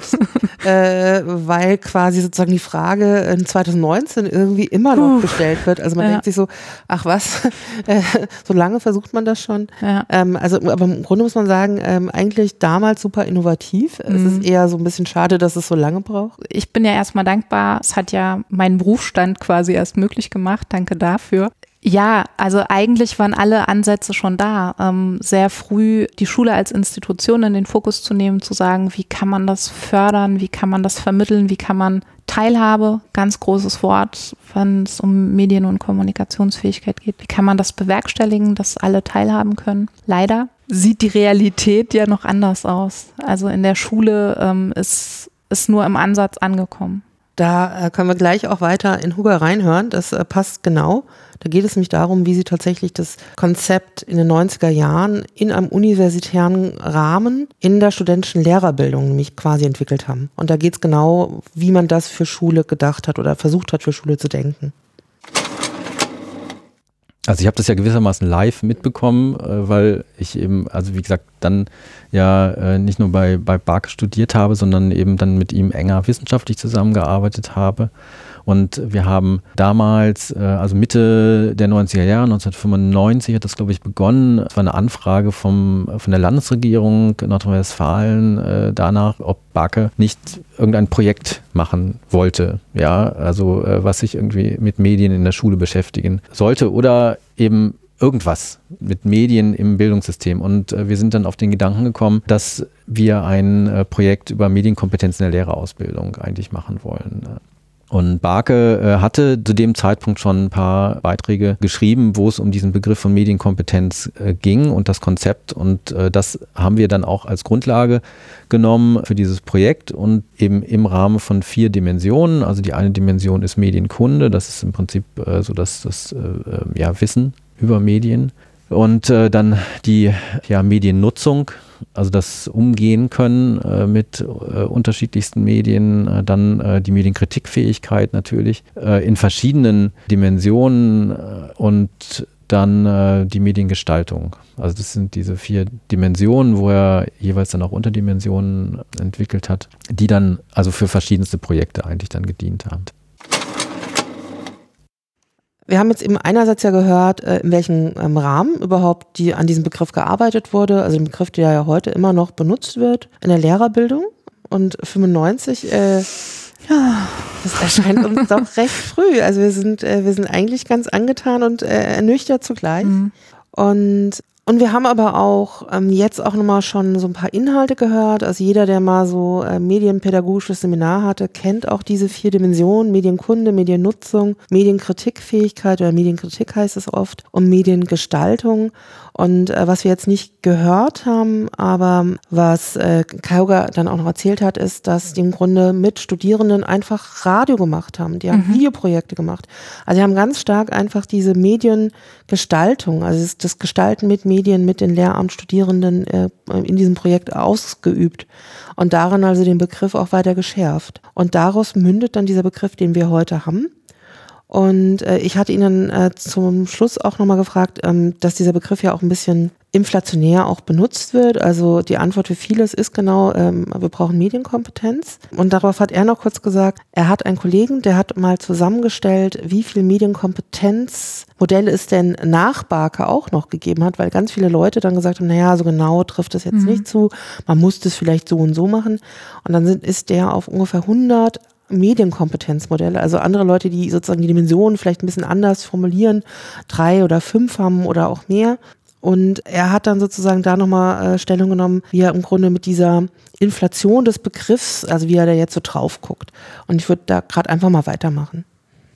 weil quasi sozusagen die Frage in 2019 irgendwie immer noch gestellt wird. Also man denkt sich so, ach was, so lange versucht man das schon. Ja. Aber im Grunde muss man sagen, eigentlich damals super innovativ. Es ist eher so ein bisschen schade, dass es so lange braucht. Ich bin ja erstmal dankbar. Es hat ja meinen Berufsstand quasi erst möglich gemacht. Danke dafür. Ja, also eigentlich waren alle Ansätze schon da, sehr früh die Schule als Institution in den Fokus zu nehmen, zu sagen, wie kann man das fördern, wie kann man das vermitteln, wie kann man Teilhabe, ganz großes Wort, wenn es um Medien- und Kommunikationsfähigkeit geht, wie kann man das bewerkstelligen, dass alle teilhaben können. Leider sieht die Realität ja noch anders aus. Also in der Schule ist nur im Ansatz angekommen. Da können wir gleich auch weiter in Hugger reinhören, das passt genau. Da geht es nämlich darum, wie sie tatsächlich das Konzept in den 90er Jahren in einem universitären Rahmen in der studentischen Lehrerbildung nämlich quasi entwickelt haben. Und da geht es genau, wie man das für Schule gedacht hat oder versucht hat, für Schule zu denken. Also ich habe das ja gewissermaßen live mitbekommen, weil ich eben, also wie gesagt, dann ja nicht nur bei Barke studiert habe, sondern eben dann mit ihm enger wissenschaftlich zusammengearbeitet habe Und wir haben damals, also Mitte der 90er Jahre, 1995 hat das, glaube ich, begonnen. Es war eine Anfrage von der Landesregierung Nordrhein-Westfalen danach, ob Barke nicht irgendein Projekt machen wollte, ja, also was sich irgendwie mit Medien in der Schule beschäftigen sollte oder eben irgendwas mit Medien im Bildungssystem. Und wir sind dann auf den Gedanken gekommen, dass wir ein Projekt über Medienkompetenz in der Lehrerausbildung eigentlich machen wollen. Und Barke hatte zu dem Zeitpunkt schon ein paar Beiträge geschrieben, wo es um diesen Begriff von Medienkompetenz ging und das Konzept. Und das haben wir dann auch als Grundlage genommen für dieses Projekt und eben im Rahmen von 4 Dimensionen. Also die eine Dimension ist Medienkunde, das ist im Prinzip so das Wissen über Medien. Und dann die Mediennutzung, also das Umgehen können mit unterschiedlichsten Medien, dann die Medienkritikfähigkeit natürlich in verschiedenen Dimensionen und dann die Mediengestaltung. Also das sind diese 4 Dimensionen, wo er jeweils dann auch Unterdimensionen entwickelt hat, die dann also für verschiedenste Projekte eigentlich dann gedient haben. Wir haben jetzt eben einerseits ja gehört, in welchem Rahmen überhaupt an diesem Begriff gearbeitet wurde, also ein Begriff, der ja heute immer noch benutzt wird in der Lehrerbildung. Und 95, das erscheint uns doch recht früh. Also wir sind eigentlich ganz angetan und ernüchtert zugleich. Mhm. Und wir haben aber auch jetzt auch nochmal schon so ein paar Inhalte gehört. Also jeder, der mal so medienpädagogisches Seminar hatte, kennt auch diese 4 Dimensionen: Medienkunde, Mediennutzung, Medienkritikfähigkeit oder Medienkritik heißt es oft und Mediengestaltung. Und was wir jetzt nicht gehört haben, aber was Kauger dann auch noch erzählt hat, ist, dass die im Grunde mit Studierenden einfach Radio gemacht haben. Die haben Videoprojekte gemacht. Also die haben ganz stark einfach diese Mediengestaltung, also das Gestalten mit Medien, mit den Lehramtsstudierenden in diesem Projekt ausgeübt und darin also den Begriff auch weiter geschärft. Und daraus mündet dann dieser Begriff, den wir heute haben. Und ich hatte ihn dann zum Schluss auch nochmal gefragt, dass dieser Begriff ja auch ein bisschen inflationär auch benutzt wird. Also die Antwort für vieles ist genau, wir brauchen Medienkompetenz. Und darauf hat er noch kurz gesagt, er hat einen Kollegen, der hat mal zusammengestellt, wie viel Medienkompetenzmodelle es denn nach Barke auch noch gegeben hat, weil ganz viele Leute dann gesagt haben, naja, so genau trifft das jetzt nicht zu, man muss das vielleicht so und so machen. Und dann ist der auf ungefähr 100 Medienkompetenzmodelle, also andere Leute, die sozusagen die Dimensionen vielleicht ein bisschen anders formulieren, 3 oder 5 haben oder auch mehr. Und er hat dann sozusagen da nochmal Stellung genommen, wie er im Grunde mit dieser Inflation des Begriffs, also wie er da jetzt so drauf guckt. Und ich würde da gerade einfach mal weitermachen.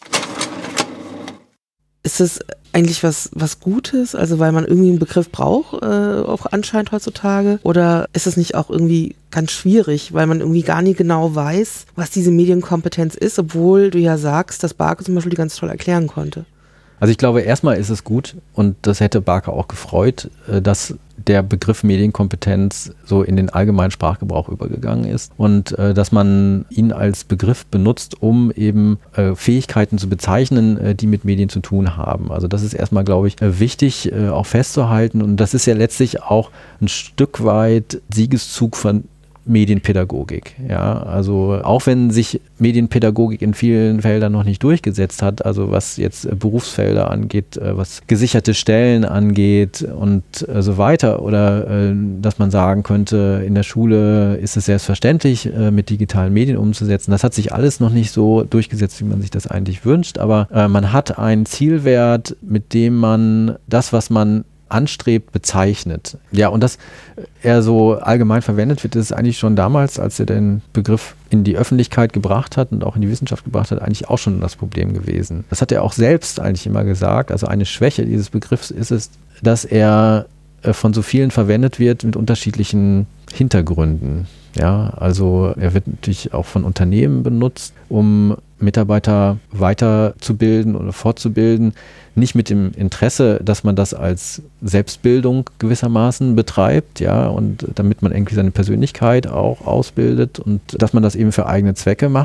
Ist es eigentlich was Gutes, also weil man irgendwie einen Begriff braucht, auch anscheinend heutzutage? Oder ist es nicht auch irgendwie ganz schwierig, weil man irgendwie gar nicht genau weiß, was diese Medienkompetenz ist, obwohl du ja sagst, dass Barke zum Beispiel die ganz toll erklären konnte? Also ich glaube, erstmal ist es gut und das hätte Barke auch gefreut, dass der Begriff Medienkompetenz so in den allgemeinen Sprachgebrauch übergegangen ist und dass man ihn als Begriff benutzt, um eben Fähigkeiten zu bezeichnen, die mit Medien zu tun haben. Also das ist erstmal, glaube ich, wichtig auch festzuhalten und das ist ja letztlich auch ein Stück weit Siegeszug von Medienpädagogik. Ja, also auch wenn sich Medienpädagogik in vielen Feldern noch nicht durchgesetzt hat, also was jetzt Berufsfelder angeht, was gesicherte Stellen angeht und so weiter, oder dass man sagen könnte, in der Schule ist es selbstverständlich, mit digitalen Medien umzusetzen. Das hat sich alles noch nicht so durchgesetzt, wie man sich das eigentlich wünscht, aber man hat einen Zielwert, mit dem man das, was man anstrebt, bezeichnet. Ja, und dass er so allgemein verwendet wird, ist eigentlich schon damals, als er den Begriff in die Öffentlichkeit gebracht hat und auch in die Wissenschaft gebracht hat, eigentlich auch schon das Problem gewesen. Das hat er auch selbst eigentlich immer gesagt. Also eine Schwäche dieses Begriffs ist es, dass er von so vielen verwendet wird mit unterschiedlichen Hintergründen. Ja, also er wird natürlich auch von Unternehmen benutzt, um Mitarbeiter weiterzubilden oder fortzubilden, nicht mit dem Interesse, dass man das als Selbstbildung gewissermaßen betreibt, ja, und damit man irgendwie seine Persönlichkeit auch ausbildet und dass man das eben für eigene Zwecke macht.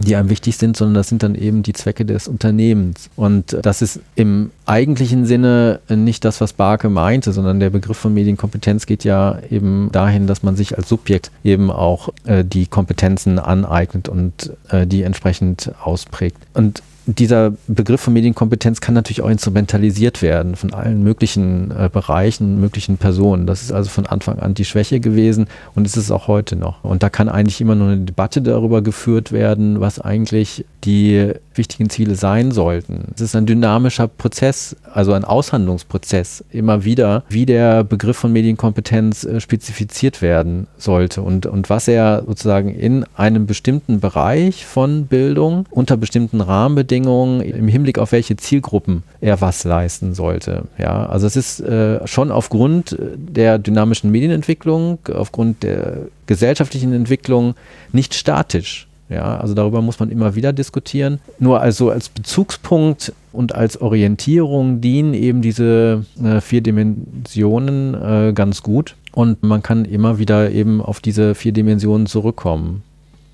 die einem wichtig sind, sondern das sind dann eben die Zwecke des Unternehmens. Und das ist im eigentlichen Sinne nicht das, was Barke meinte, sondern der Begriff von Medienkompetenz geht ja eben dahin, dass man sich als Subjekt eben auch die Kompetenzen aneignet und die entsprechend ausprägt. Und dieser Begriff von Medienkompetenz kann natürlich auch instrumentalisiert werden von allen möglichen Bereichen, möglichen Personen. Das ist also von Anfang an die Schwäche gewesen und ist es auch heute noch. Und da kann eigentlich immer nur eine Debatte darüber geführt werden, was eigentlich die wichtigen Ziele sein sollten. Es ist ein dynamischer Prozess, also ein Aushandlungsprozess immer wieder, wie der Begriff von Medienkompetenz spezifiziert werden sollte und was er sozusagen in einem bestimmten Bereich von Bildung unter bestimmten Rahmenbedingungen im Hinblick auf welche Zielgruppen er was leisten sollte. Ja, also es ist schon aufgrund der dynamischen Medienentwicklung, aufgrund der gesellschaftlichen Entwicklung nicht statisch. Ja, also darüber muss man immer wieder diskutieren. Nur also als Bezugspunkt und als Orientierung dienen eben diese 4 Dimensionen ganz gut. Und man kann immer wieder eben auf diese 4 Dimensionen zurückkommen.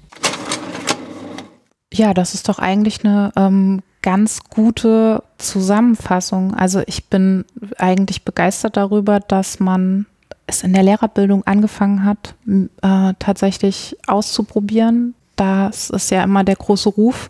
Ja, das ist doch eigentlich eine ganz gute Zusammenfassung. Also ich bin eigentlich begeistert darüber, dass man es in der Lehrerbildung angefangen hat, tatsächlich auszuprobieren. Das ist ja immer der große Ruf,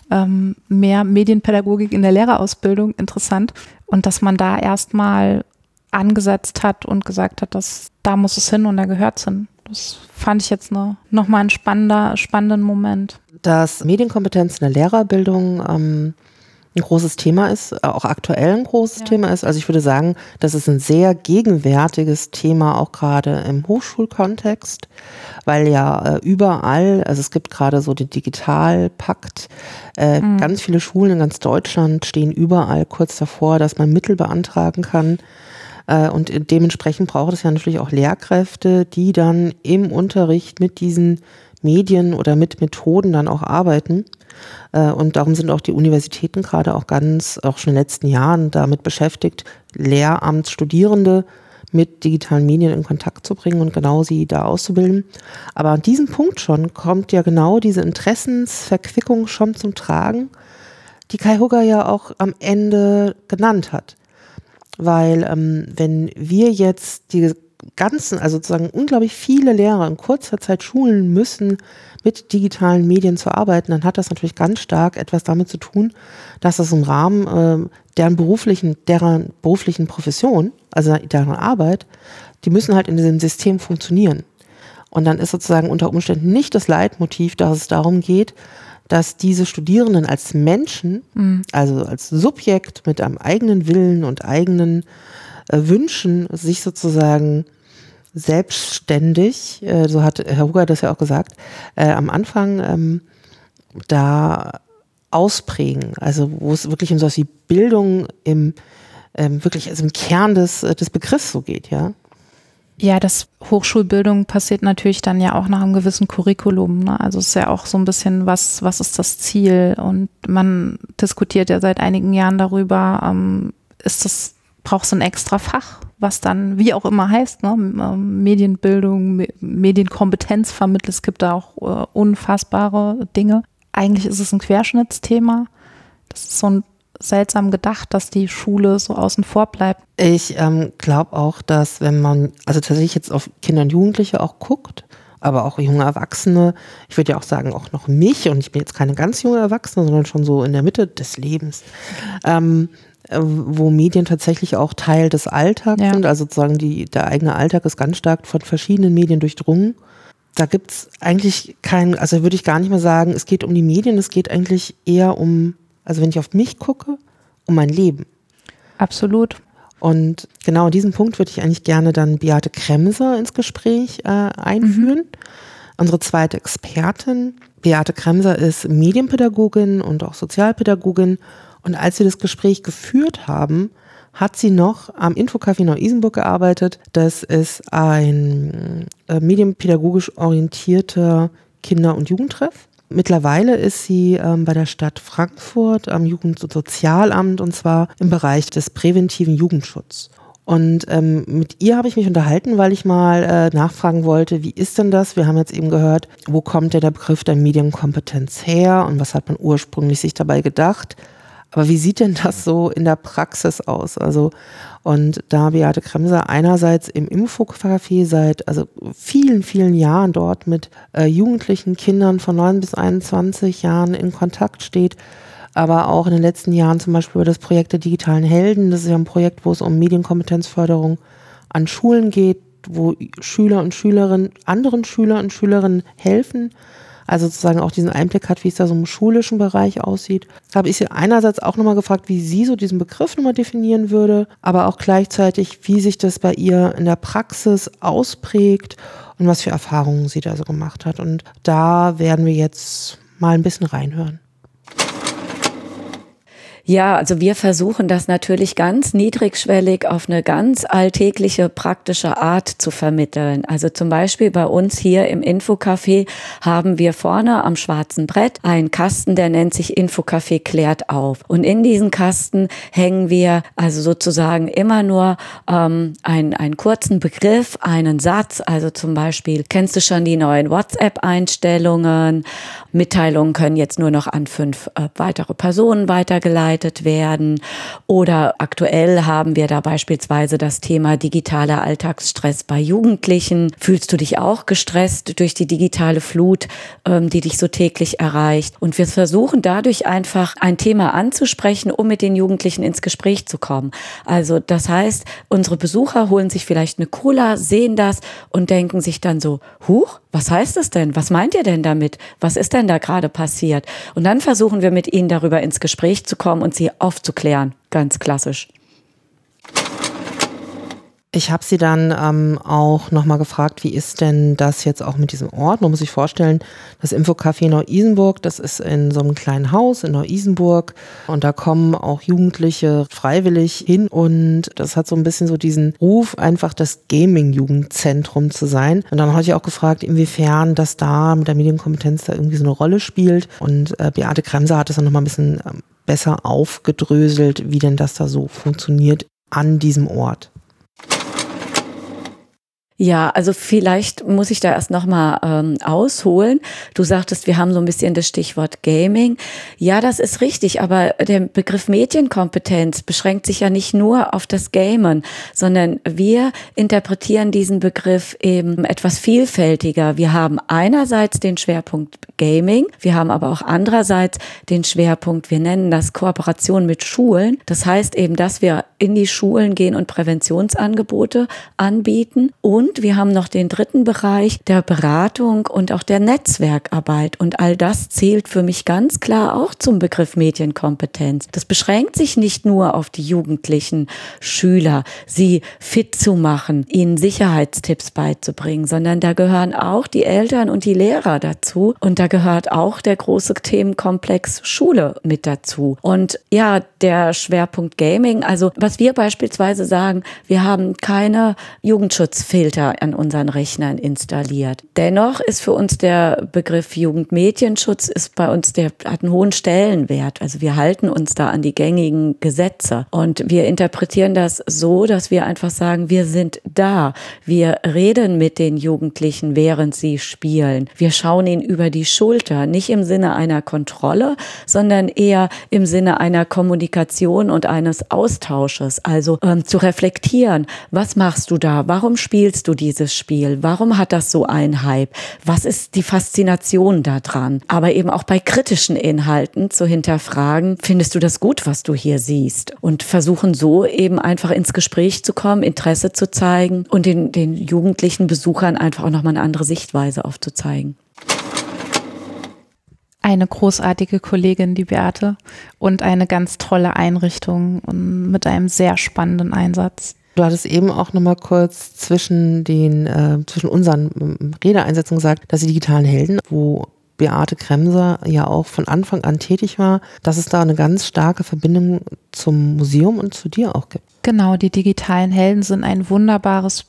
mehr Medienpädagogik in der Lehrerausbildung, interessant. Und dass man da erstmal angesetzt hat und gesagt hat, da muss es hin und da gehört es hin. Das fand ich jetzt nochmal einen spannenden Moment. Dass Medienkompetenz in der Lehrerbildung ein großes Thema ist, auch aktuell ein großes Thema ist. Also ich würde sagen, das ist ein sehr gegenwärtiges Thema, auch gerade im Hochschulkontext, weil ja überall, also es gibt gerade so den Digitalpakt, ganz viele Schulen in ganz Deutschland stehen überall kurz davor, dass man Mittel beantragen kann. Und dementsprechend braucht es ja natürlich auch Lehrkräfte, die dann im Unterricht mit diesen Medien oder mit Methoden dann auch arbeiten. Und darum sind auch die Universitäten gerade auch schon in den letzten Jahren damit beschäftigt, Lehramtsstudierende mit digitalen Medien in Kontakt zu bringen und genau sie da auszubilden. Aber an diesem Punkt schon kommt ja genau diese Interessensverquickung schon zum Tragen, die Kai Hugger ja auch am Ende genannt hat. Weil wenn wir jetzt die ganzen, also sozusagen unglaublich viele Lehrer in kurzer Zeit schulen müssen, mit digitalen Medien zu arbeiten, dann hat das natürlich ganz stark etwas damit zu tun, dass es im Rahmen deren beruflichen Profession, also deren Arbeit, die müssen halt in diesem System funktionieren. Und dann ist sozusagen unter Umständen nicht das Leitmotiv, dass es darum geht, dass diese Studierenden als Menschen, also als Subjekt mit einem eigenen Willen und eigenen Wünschen, sich sozusagen selbstständig, so hat Herr Hugger das ja auch gesagt, am Anfang da ausprägen. Also wo es wirklich um sowas wie Bildung wirklich also im Kern des Begriffs so geht, ja. Ja, das Hochschulbildung passiert natürlich dann ja auch nach einem gewissen Curriculum. Ne? Also es ist ja auch so ein bisschen, was ist das Ziel? Und man diskutiert ja seit einigen Jahren darüber, braucht es ein extra Fach, was dann wie auch immer heißt, ne? Medienbildung, Medienkompetenz vermittelt. Es gibt da auch unfassbare Dinge. Eigentlich ist es ein Querschnittsthema. Das ist so ein seltsam gedacht, dass die Schule so außen vor bleibt. Ich glaube auch, dass wenn man, also tatsächlich jetzt auf Kinder und Jugendliche auch guckt, aber auch junge Erwachsene, ich würde ja auch sagen, auch noch mich, und ich bin jetzt keine ganz junge Erwachsene, sondern schon so in der Mitte des Lebens, wo Medien tatsächlich auch Teil des Alltags sind, also sozusagen der eigene Alltag ist ganz stark von verschiedenen Medien durchdrungen. Da gibt es eigentlich also würde ich gar nicht mehr sagen, es geht um die Medien, es geht eigentlich eher also wenn ich auf mich gucke, um mein Leben. Absolut. Und genau an diesem Punkt würde ich eigentlich gerne dann Beate Kremser ins Gespräch einführen. Unsere zweite Expertin. Beate Kremser ist Medienpädagogin und auch Sozialpädagogin. Und als wir das Gespräch geführt haben, hat sie noch am Infocafé Neu-Isenburg gearbeitet. Das ist ein medienpädagogisch orientierter Kinder- und Jugendtreff. Mittlerweile ist sie bei der Stadt Frankfurt am Jugend- und Sozialamt, und zwar im Bereich des präventiven Jugendschutzes. Und mit ihr habe ich mich unterhalten, weil ich mal nachfragen wollte, wie ist denn das? Wir haben jetzt eben gehört, wo kommt der Begriff der Medienkompetenz her und was hat man ursprünglich sich dabei gedacht? Aber wie sieht denn das so in der Praxis aus? Also, und da Beate Kremser einerseits im Infocafé seit vielen, vielen Jahren dort mit jugendlichen Kindern von 9 bis 21 Jahren in Kontakt steht, aber auch in den letzten Jahren zum Beispiel über das Projekt der digitalen Helden. Das ist ja ein Projekt, wo es um Medienkompetenzförderung an Schulen geht, wo Schüler und Schülerinnen anderen Schüler und Schülerinnen helfen. Also sozusagen auch diesen Einblick hat, wie es da so im schulischen Bereich aussieht. Da habe ich sie einerseits auch nochmal gefragt, wie sie so diesen Begriff nochmal definieren würde, aber auch gleichzeitig, wie sich das bei ihr in der Praxis ausprägt und was für Erfahrungen sie da so gemacht hat. Und da werden wir jetzt mal ein bisschen reinhören. Ja, also wir versuchen das natürlich ganz niedrigschwellig auf eine ganz alltägliche, praktische Art zu vermitteln. Also zum Beispiel bei uns hier im Infocafé haben wir vorne am schwarzen Brett einen Kasten, der nennt sich Infocafé klärt auf. Und in diesen Kasten hängen wir also sozusagen immer nur einen kurzen Begriff, einen Satz. Also zum Beispiel, kennst du schon die neuen WhatsApp-Einstellungen? Mitteilungen können jetzt nur noch an 5 weitere Personen weitergeleitet werden. Oder aktuell haben wir da beispielsweise das Thema digitaler Alltagsstress bei Jugendlichen. Fühlst du dich auch gestresst durch die digitale Flut, die dich so täglich erreicht? Und wir versuchen dadurch einfach ein Thema anzusprechen, um mit den Jugendlichen ins Gespräch zu kommen. Also das heißt, unsere Besucher holen sich vielleicht eine Cola, sehen das und denken sich dann so, huch, was heißt das denn? Was meint ihr denn damit? Was ist denn da gerade passiert? Und dann versuchen wir mit ihnen darüber ins Gespräch zu kommen und sie aufzuklären. Ganz klassisch. Ich habe sie dann auch nochmal gefragt, wie ist denn das jetzt auch mit diesem Ort? Man muss sich vorstellen, das Infocafé Neu-Isenburg, das ist in so einem kleinen Haus in Neu-Isenburg und da kommen auch Jugendliche freiwillig hin und das hat so ein bisschen so diesen Ruf, einfach das Gaming-Jugendzentrum zu sein. Und dann habe ich auch gefragt, inwiefern das da mit der Medienkompetenz da irgendwie so eine Rolle spielt und Beate Kremser hat es dann nochmal ein bisschen besser aufgedröselt, wie denn das da so funktioniert an diesem Ort. Ja, also vielleicht muss ich da erst nochmal ausholen. Du sagtest, wir haben so ein bisschen das Stichwort Gaming. Ja, das ist richtig, aber der Begriff Medienkompetenz beschränkt sich ja nicht nur auf das Gamen, sondern wir interpretieren diesen Begriff eben etwas vielfältiger. Wir haben einerseits den Schwerpunkt Gaming, wir haben aber auch andererseits den Schwerpunkt, wir nennen das Kooperation mit Schulen. Das heißt eben, dass wir in die Schulen gehen und Präventionsangebote anbieten und wir haben noch den dritten Bereich der Beratung und auch der Netzwerkarbeit. Und all das zählt für mich ganz klar auch zum Begriff Medienkompetenz. Das beschränkt sich nicht nur auf die jugendlichen Schüler, sie fit zu machen, ihnen Sicherheitstipps beizubringen, sondern da gehören auch die Eltern und die Lehrer dazu. Und da gehört auch der große Themenkomplex Schule mit dazu. Und ja, der Schwerpunkt Gaming, also was wir beispielsweise sagen, wir haben keine Jugendschutzfilter an unseren Rechnern installiert. Dennoch ist für uns der Begriff Jugendmedienschutz ist bei uns hat einen hohen Stellenwert. Also wir halten uns da an die gängigen Gesetze und wir interpretieren das so, dass wir einfach sagen, wir sind da. Wir reden mit den Jugendlichen, während sie spielen. Wir schauen ihnen über die Schulter, nicht im Sinne einer Kontrolle, sondern eher im Sinne einer Kommunikation und eines Austausches. Also zu reflektieren, was machst du da? Warum spielst du dieses Spiel? Warum hat das so einen Hype? Was ist die Faszination daran? Aber eben auch bei kritischen Inhalten zu hinterfragen, findest du das gut, was du hier siehst? Und versuchen so eben einfach ins Gespräch zu kommen, Interesse zu zeigen und den jugendlichen Besuchern einfach auch nochmal eine andere Sichtweise aufzuzeigen. Eine großartige Kollegin, die Beate, und eine ganz tolle Einrichtung mit einem sehr spannenden Einsatz. Du hattest eben auch nochmal kurz zwischen unseren Redeeinsätzen gesagt, dass die digitalen Helden, wo Beate Kremser ja auch von Anfang an tätig war, dass es da eine ganz starke Verbindung zum Museum und zu dir auch gibt. Genau, die digitalen Helden sind ein wunderbares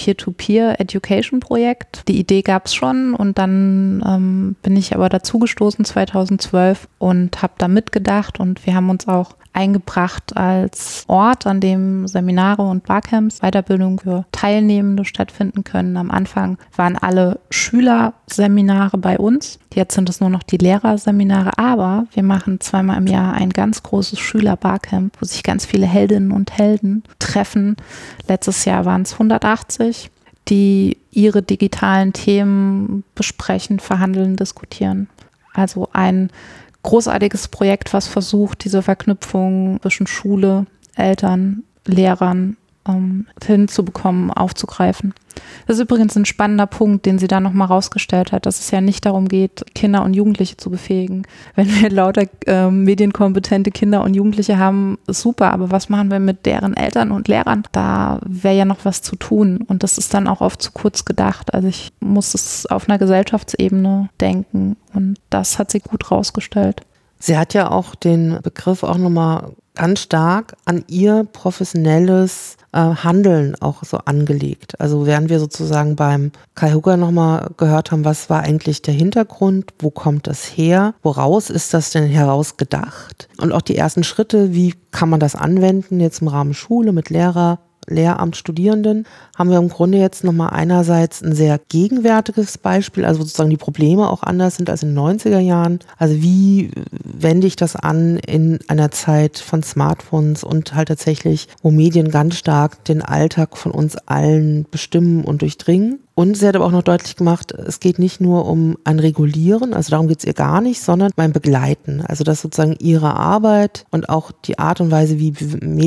Peer-to-Peer-Education-Projekt. Die Idee gab es schon und dann bin ich aber dazu gestoßen 2012 und habe da mitgedacht und wir haben uns auch eingebracht als Ort, an dem Seminare und Barcamps, Weiterbildung für Teilnehmende stattfinden können. Am Anfang waren alle Schülerseminare bei uns. Jetzt sind es nur noch die Lehrerseminare, aber wir machen 2-mal im Jahr ein ganz großes Schüler-Barcamp, wo sich ganz viele Heldinnen und Helden treffen. Letztes Jahr waren es 180, die ihre digitalen Themen besprechen, verhandeln, diskutieren. Also ein großartiges Projekt, was versucht, diese Verknüpfung zwischen Schule, Eltern, Lehrern hinzubekommen, aufzugreifen. Das ist übrigens ein spannender Punkt, den sie da nochmal rausgestellt hat, dass es ja nicht darum geht, Kinder und Jugendliche zu befähigen. Wenn wir lauter medienkompetente Kinder und Jugendliche haben, ist super, aber was machen wir mit deren Eltern und Lehrern? Da wäre ja noch was zu tun und das ist dann auch oft zu kurz gedacht. Also ich muss es auf einer Gesellschaftsebene denken und das hat sie gut rausgestellt. Sie hat ja auch den Begriff auch nochmal ganz stark an ihr professionelles Handeln auch so angelegt. Also während wir sozusagen beim Kai Hugger nochmal gehört haben, was war eigentlich der Hintergrund, wo kommt das her, woraus ist das denn herausgedacht? Und auch die ersten Schritte, wie kann man das anwenden, jetzt im Rahmen Schule mit Lehramt, Studierenden, haben wir im Grunde jetzt nochmal einerseits ein sehr gegenwärtiges Beispiel, also sozusagen die Probleme auch anders sind als in den 90er Jahren. Also wie wende ich das an in einer Zeit von Smartphones und halt tatsächlich, wo Medien ganz stark den Alltag von uns allen bestimmen und durchdringen. Und sie hat aber auch noch deutlich gemacht, es geht nicht nur um ein Regulieren, also darum geht es ihr gar nicht, sondern um ein Begleiten. Also dass sozusagen ihre Arbeit und auch die Art und Weise, wie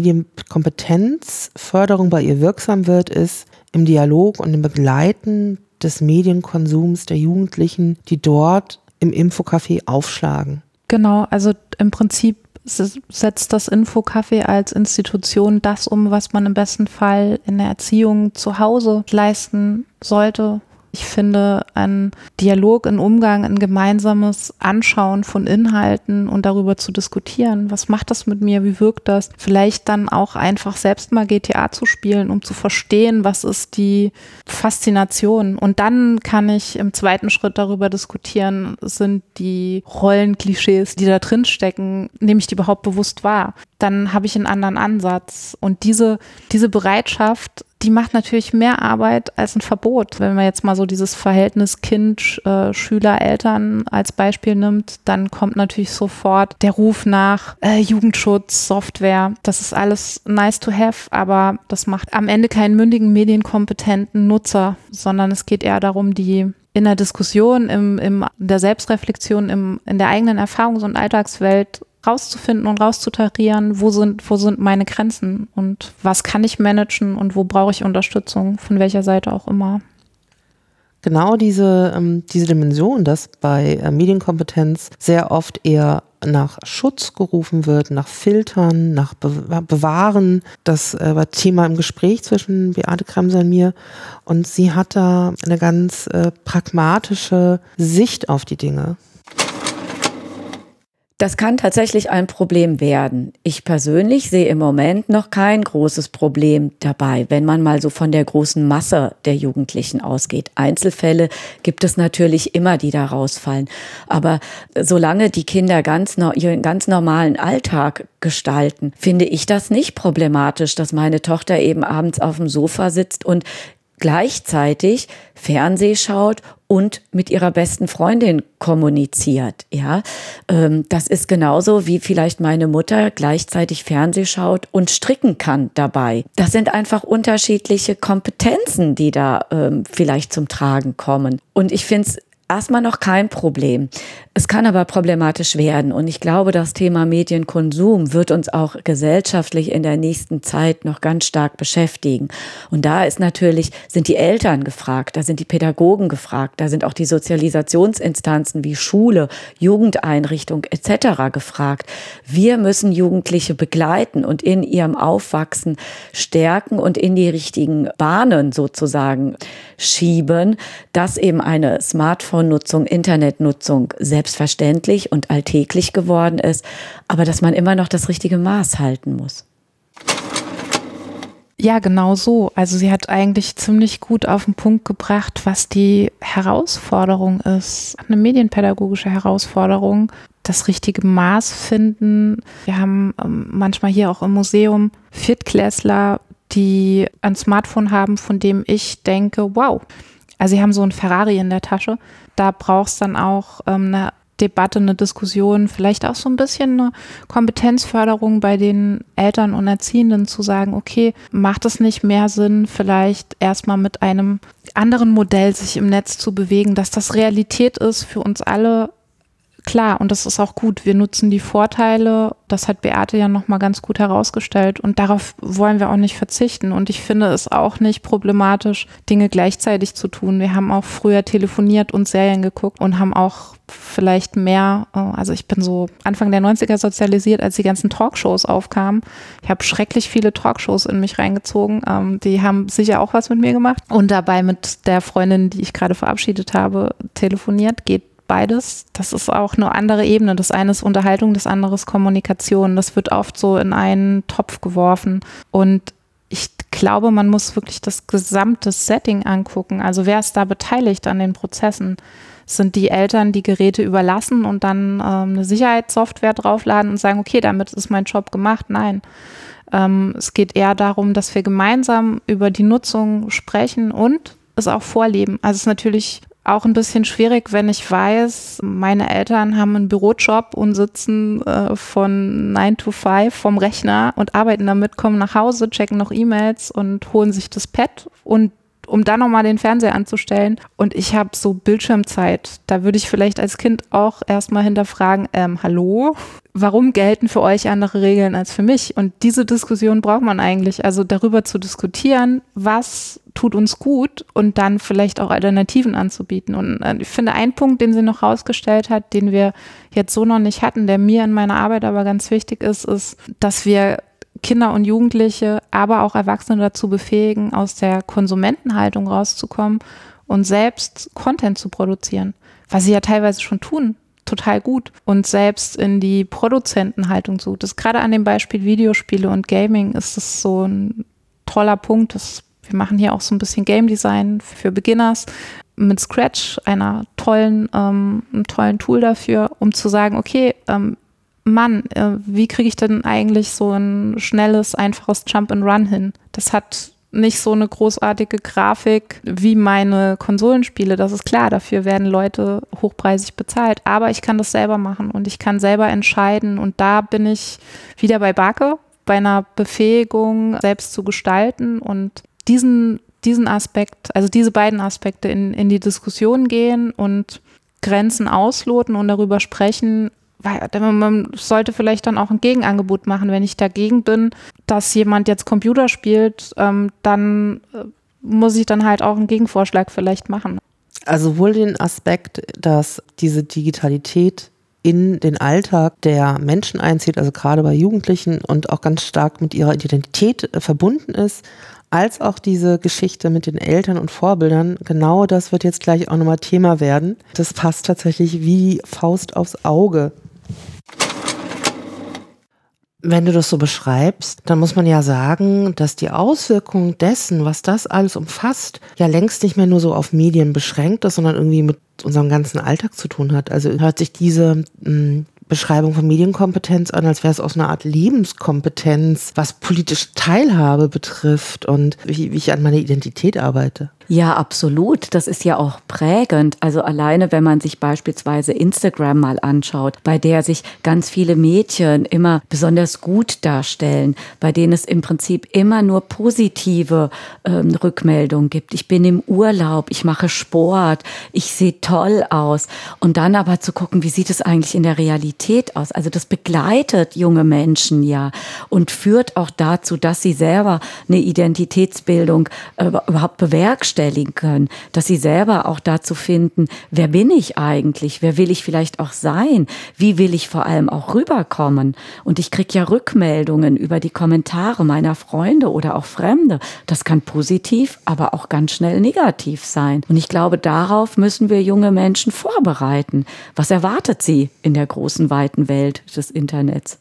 Medienkompetenzförderung bei ihr wirksam wird, ist im Dialog und im Begleiten des Medienkonsums der Jugendlichen, die dort im Infocafé aufschlagen. Genau, also im Prinzip setzt das Infocafé als Institution das um, was man im besten Fall in der Erziehung zu Hause leisten sollte. Ich finde, ein Dialog, ein Umgang, ein gemeinsames Anschauen von Inhalten und darüber zu diskutieren, was macht das mit mir, wie wirkt das? Vielleicht dann auch einfach selbst mal GTA zu spielen, um zu verstehen, was ist die Faszination. Und dann kann ich im zweiten Schritt darüber diskutieren, sind die Rollenklischees, die da drin stecken, nehme ich die überhaupt bewusst wahr? Dann habe ich einen anderen Ansatz. Und diese Bereitschaft, die macht natürlich mehr Arbeit als ein Verbot. Wenn man jetzt mal so dieses Verhältnis Kind, Schüler, Eltern als Beispiel nimmt, dann kommt natürlich sofort der Ruf nach Jugendschutz, Software. Das ist alles nice to have, aber das macht am Ende keinen mündigen, medienkompetenten Nutzer, sondern es geht eher darum, die in der Diskussion, in der Selbstreflexion, in der eigenen Erfahrungs- und Alltagswelt rauszufinden und rauszutarieren, wo sind meine Grenzen und was kann ich managen und wo brauche ich Unterstützung, von welcher Seite auch immer. Genau diese Dimension, dass bei Medienkompetenz sehr oft eher nach Schutz gerufen wird, nach Filtern, nach Bewahren. Das war Thema im Gespräch zwischen Beate Kremser und mir. Und sie hat da eine ganz pragmatische Sicht auf die Dinge. Das kann tatsächlich ein Problem werden. Ich persönlich sehe im Moment noch kein großes Problem dabei, wenn man mal so von der großen Masse der Jugendlichen ausgeht. Einzelfälle gibt es natürlich immer, die da rausfallen. Aber solange die Kinder ihren ganz normalen Alltag gestalten, finde ich das nicht problematisch, dass meine Tochter eben abends auf dem Sofa sitzt und gleichzeitig Fernseh schaut und mit ihrer besten Freundin kommuniziert. Ja, das ist genauso wie vielleicht meine Mutter gleichzeitig Fernseh schaut und stricken kann dabei. Das sind einfach unterschiedliche Kompetenzen, die da vielleicht zum Tragen kommen. Und ich finde es erstmal noch kein Problem. Es kann aber problematisch werden und ich glaube, das Thema Medienkonsum wird uns auch gesellschaftlich in der nächsten Zeit noch ganz stark beschäftigen. Und da sind die Eltern gefragt, da sind die Pädagogen gefragt, da sind auch die Sozialisationsinstanzen wie Schule, Jugendeinrichtung etc. gefragt. Wir müssen Jugendliche begleiten und in ihrem Aufwachsen stärken und in die richtigen Bahnen sozusagen schieben, dass eben eine Smartphone-Nutzung, Internetnutzung selbstverständlich und alltäglich geworden ist, aber dass man immer noch das richtige Maß halten muss. Ja, genau so. Also sie hat eigentlich ziemlich gut auf den Punkt gebracht, was die Herausforderung ist. Eine medienpädagogische Herausforderung, das richtige Maß finden. Wir haben manchmal hier auch im Museum Viertklässler, die ein Smartphone haben, von dem ich denke, wow, also sie haben so ein Ferrari in der Tasche. Da brauchst dann auch eine Debatte, eine Diskussion, vielleicht auch so ein bisschen eine Kompetenzförderung bei den Eltern und Erziehenden zu sagen, okay, macht es nicht mehr Sinn, vielleicht erstmal mit einem anderen Modell sich im Netz zu bewegen, dass das Realität ist für uns alle. Klar, und das ist auch gut. Wir nutzen die Vorteile, das hat Beate ja nochmal ganz gut herausgestellt und darauf wollen wir auch nicht verzichten. Und ich finde es auch nicht problematisch, Dinge gleichzeitig zu tun. Wir haben auch früher telefoniert und Serien geguckt und haben auch vielleicht mehr, also ich bin so Anfang der 90er sozialisiert, als die ganzen Talkshows aufkamen. Ich habe schrecklich viele Talkshows in mich reingezogen. Die haben sicher auch was mit mir gemacht und dabei mit der Freundin, die ich gerade verabschiedet habe, telefoniert. Geht beides. Das ist auch eine andere Ebene. Das eine ist Unterhaltung, das andere ist Kommunikation. Das wird oft so in einen Topf geworfen. Und ich glaube, man muss wirklich das gesamte Setting angucken. Also wer ist da beteiligt an den Prozessen? Sind die Eltern, die Geräte überlassen und dann eine Sicherheitssoftware draufladen und sagen, okay, damit ist mein Job gemacht? Nein. Es geht eher darum, dass wir gemeinsam über die Nutzung sprechen und es auch vorleben. Also es ist natürlich auch ein bisschen schwierig, wenn ich weiß, meine Eltern haben einen Bürojob und sitzen von 9 to 5 vom Rechner und arbeiten damit, kommen nach Hause, checken noch E-Mails und holen sich das Pad und um dann nochmal den Fernseher anzustellen. Und ich habe so Bildschirmzeit. Da würde ich vielleicht als Kind auch erstmal hinterfragen, hallo, warum gelten für euch andere Regeln als für mich? Und diese Diskussion braucht man eigentlich. Also darüber zu diskutieren, was tut uns gut und dann vielleicht auch Alternativen anzubieten. Und ich finde, ein Punkt, den sie noch rausgestellt hat, den wir jetzt so noch nicht hatten, der mir in meiner Arbeit aber ganz wichtig ist, dass wir Kinder und Jugendliche, aber auch Erwachsene dazu befähigen, aus der Konsumentenhaltung rauszukommen und selbst Content zu produzieren, was sie ja teilweise schon tun, total gut, und selbst in die Produzentenhaltung zu. Das gerade an dem Beispiel Videospiele und Gaming ist es so ein toller Punkt. Wir machen hier auch so ein bisschen Game Design für Beginners mit Scratch, einem tollen Tool dafür, um zu sagen, okay, Mann, wie kriege ich denn eigentlich so ein schnelles, einfaches Jump-and-Run hin? Das hat nicht so eine großartige Grafik wie meine Konsolenspiele, das ist klar, dafür werden Leute hochpreisig bezahlt, aber ich kann das selber machen und ich kann selber entscheiden und da bin ich wieder bei Barke, bei einer Befähigung, selbst zu gestalten und diesen Aspekt, also diese beiden Aspekte in die Diskussion gehen und Grenzen ausloten und darüber sprechen, weil man sollte vielleicht dann auch ein Gegenangebot machen. Wenn ich dagegen bin, dass jemand jetzt Computer spielt, dann muss ich dann halt auch einen Gegenvorschlag vielleicht machen. Also wohl den Aspekt, dass diese Digitalität in den Alltag der Menschen einzieht, also gerade bei Jugendlichen und auch ganz stark mit ihrer Identität verbunden ist, als auch diese Geschichte mit den Eltern und Vorbildern, genau das wird jetzt gleich auch nochmal Thema werden. Das passt tatsächlich wie Faust aufs Auge. Wenn du das so beschreibst, dann muss man ja sagen, dass die Auswirkung dessen, was das alles umfasst, ja längst nicht mehr nur so auf Medien beschränkt ist, sondern irgendwie mit unserem ganzen Alltag zu tun hat. Also hört sich diese Beschreibung von Medienkompetenz an, als wäre es aus einer Art Lebenskompetenz, was politische Teilhabe betrifft und wie ich an meiner Identität arbeite. Ja, absolut. Das ist ja auch prägend. Also alleine, wenn man sich beispielsweise Instagram mal anschaut, bei der sich ganz viele Mädchen immer besonders gut darstellen, bei denen es im Prinzip immer nur positive Rückmeldungen gibt. Ich bin im Urlaub, ich mache Sport, ich sehe toll aus. Und dann aber zu gucken, wie sieht es eigentlich in der Realität aus? Also das begleitet junge Menschen ja und führt auch dazu, dass sie selber eine Identitätsbildung überhaupt bewerkstelligen können, dass sie selber auch dazu finden, wer bin ich eigentlich, wer will ich vielleicht auch sein, wie will ich vor allem auch rüberkommen. Und ich kriege ja Rückmeldungen über die Kommentare meiner Freunde oder auch Fremde. Das kann positiv, aber auch ganz schnell negativ sein. Und ich glaube, darauf müssen wir junge Menschen vorbereiten. Was erwartet sie in der großen, weiten Welt des Internets?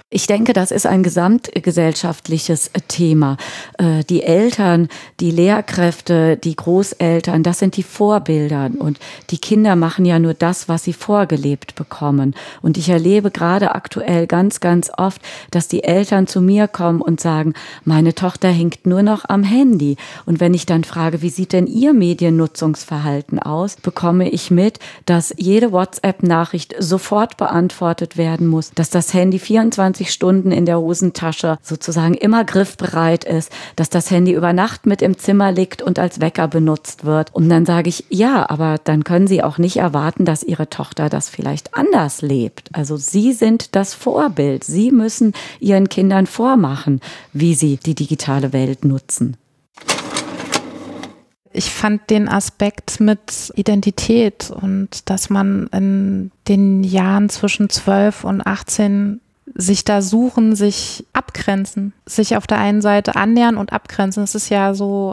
Ich denke, das ist ein gesamtgesellschaftliches Thema. Die Eltern, die Lehrkräfte, die Großeltern, das sind die Vorbilder. Und die Kinder machen ja nur das, was sie vorgelebt bekommen. Und ich erlebe gerade aktuell ganz, ganz oft, dass die Eltern zu mir kommen und sagen, meine Tochter hängt nur noch am Handy. Und wenn ich dann frage, wie sieht denn Ihr Mediennutzungsverhalten aus, bekomme ich mit, dass jede WhatsApp-Nachricht sofort beantwortet werden muss, dass das Handy 24 Stunden in der Hosentasche sozusagen immer griffbereit ist, dass das Handy über Nacht mit im Zimmer liegt und als Wecker benutzt wird. Und dann sage ich, ja, aber dann können Sie auch nicht erwarten, dass Ihre Tochter das vielleicht anders lebt. Also Sie sind das Vorbild. Sie müssen Ihren Kindern vormachen, wie sie die digitale Welt nutzen. Ich fand den Aspekt mit Identität und dass man in den Jahren zwischen 12 und 18 sich da suchen, sich abgrenzen, sich auf der einen Seite annähern und abgrenzen. Das ist ja so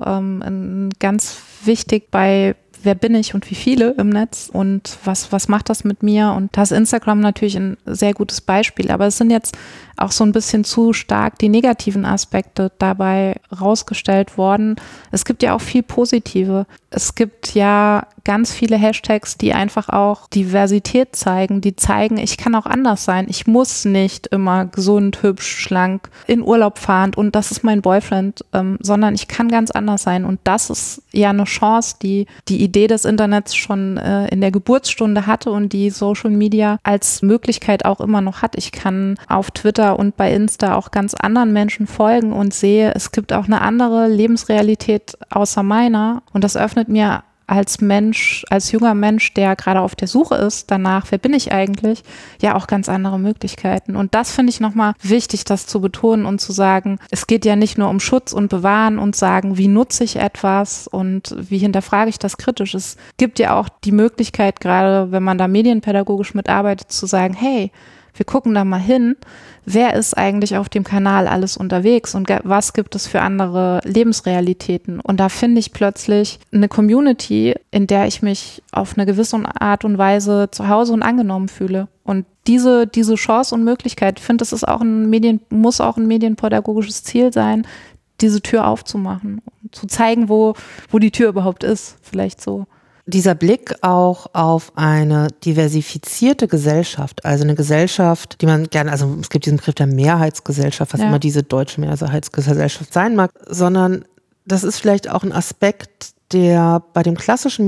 ganz wichtig bei wer bin ich und wie viele im Netz und was macht das mit mir? Und da ist Instagram natürlich ein sehr gutes Beispiel, aber es sind jetzt auch so ein bisschen zu stark die negativen Aspekte dabei rausgestellt worden. Es gibt ja auch viel Positive. Es gibt ja ganz viele Hashtags, die einfach auch Diversität zeigen, die zeigen, ich kann auch anders sein. Ich muss nicht immer gesund, hübsch, schlank in Urlaub fahren und das ist mein Boyfriend, sondern ich kann ganz anders sein. Und das ist ja eine Chance, die Idee des Internets schon in der Geburtsstunde hatte und die Social Media als Möglichkeit auch immer noch hat. Ich kann auf Twitter und bei Insta auch ganz anderen Menschen folgen und sehe, es gibt auch eine andere Lebensrealität außer meiner. Und das öffnet mir als Mensch, als junger Mensch, der gerade auf der Suche ist danach, wer bin ich eigentlich, ja auch ganz andere Möglichkeiten. Und das finde ich nochmal wichtig, das zu betonen und zu sagen, es geht ja nicht nur um Schutz und Bewahren und sagen, wie nutze ich etwas und wie hinterfrage ich das kritisch. Es gibt ja auch die Möglichkeit, gerade wenn man da medienpädagogisch mitarbeitet, zu sagen, hey, wir gucken da mal hin, wer ist eigentlich auf dem Kanal alles unterwegs und was gibt es für andere Lebensrealitäten. Und da finde ich plötzlich eine Community, in der ich mich auf eine gewisse Art und Weise zu Hause und angenommen fühle. Und diese Chance und Möglichkeit, ich finde, das ist auch muss auch ein medienpädagogisches Ziel sein, diese Tür aufzumachen, zu zeigen, wo die Tür überhaupt ist, vielleicht so. Dieser Blick auch auf eine diversifizierte Gesellschaft, also eine Gesellschaft, die man gerne, also es gibt diesen Begriff der Mehrheitsgesellschaft, was immer diese deutsche Mehrheitsgesellschaft sein mag, sondern das ist vielleicht auch ein Aspekt, der bei dem klassischen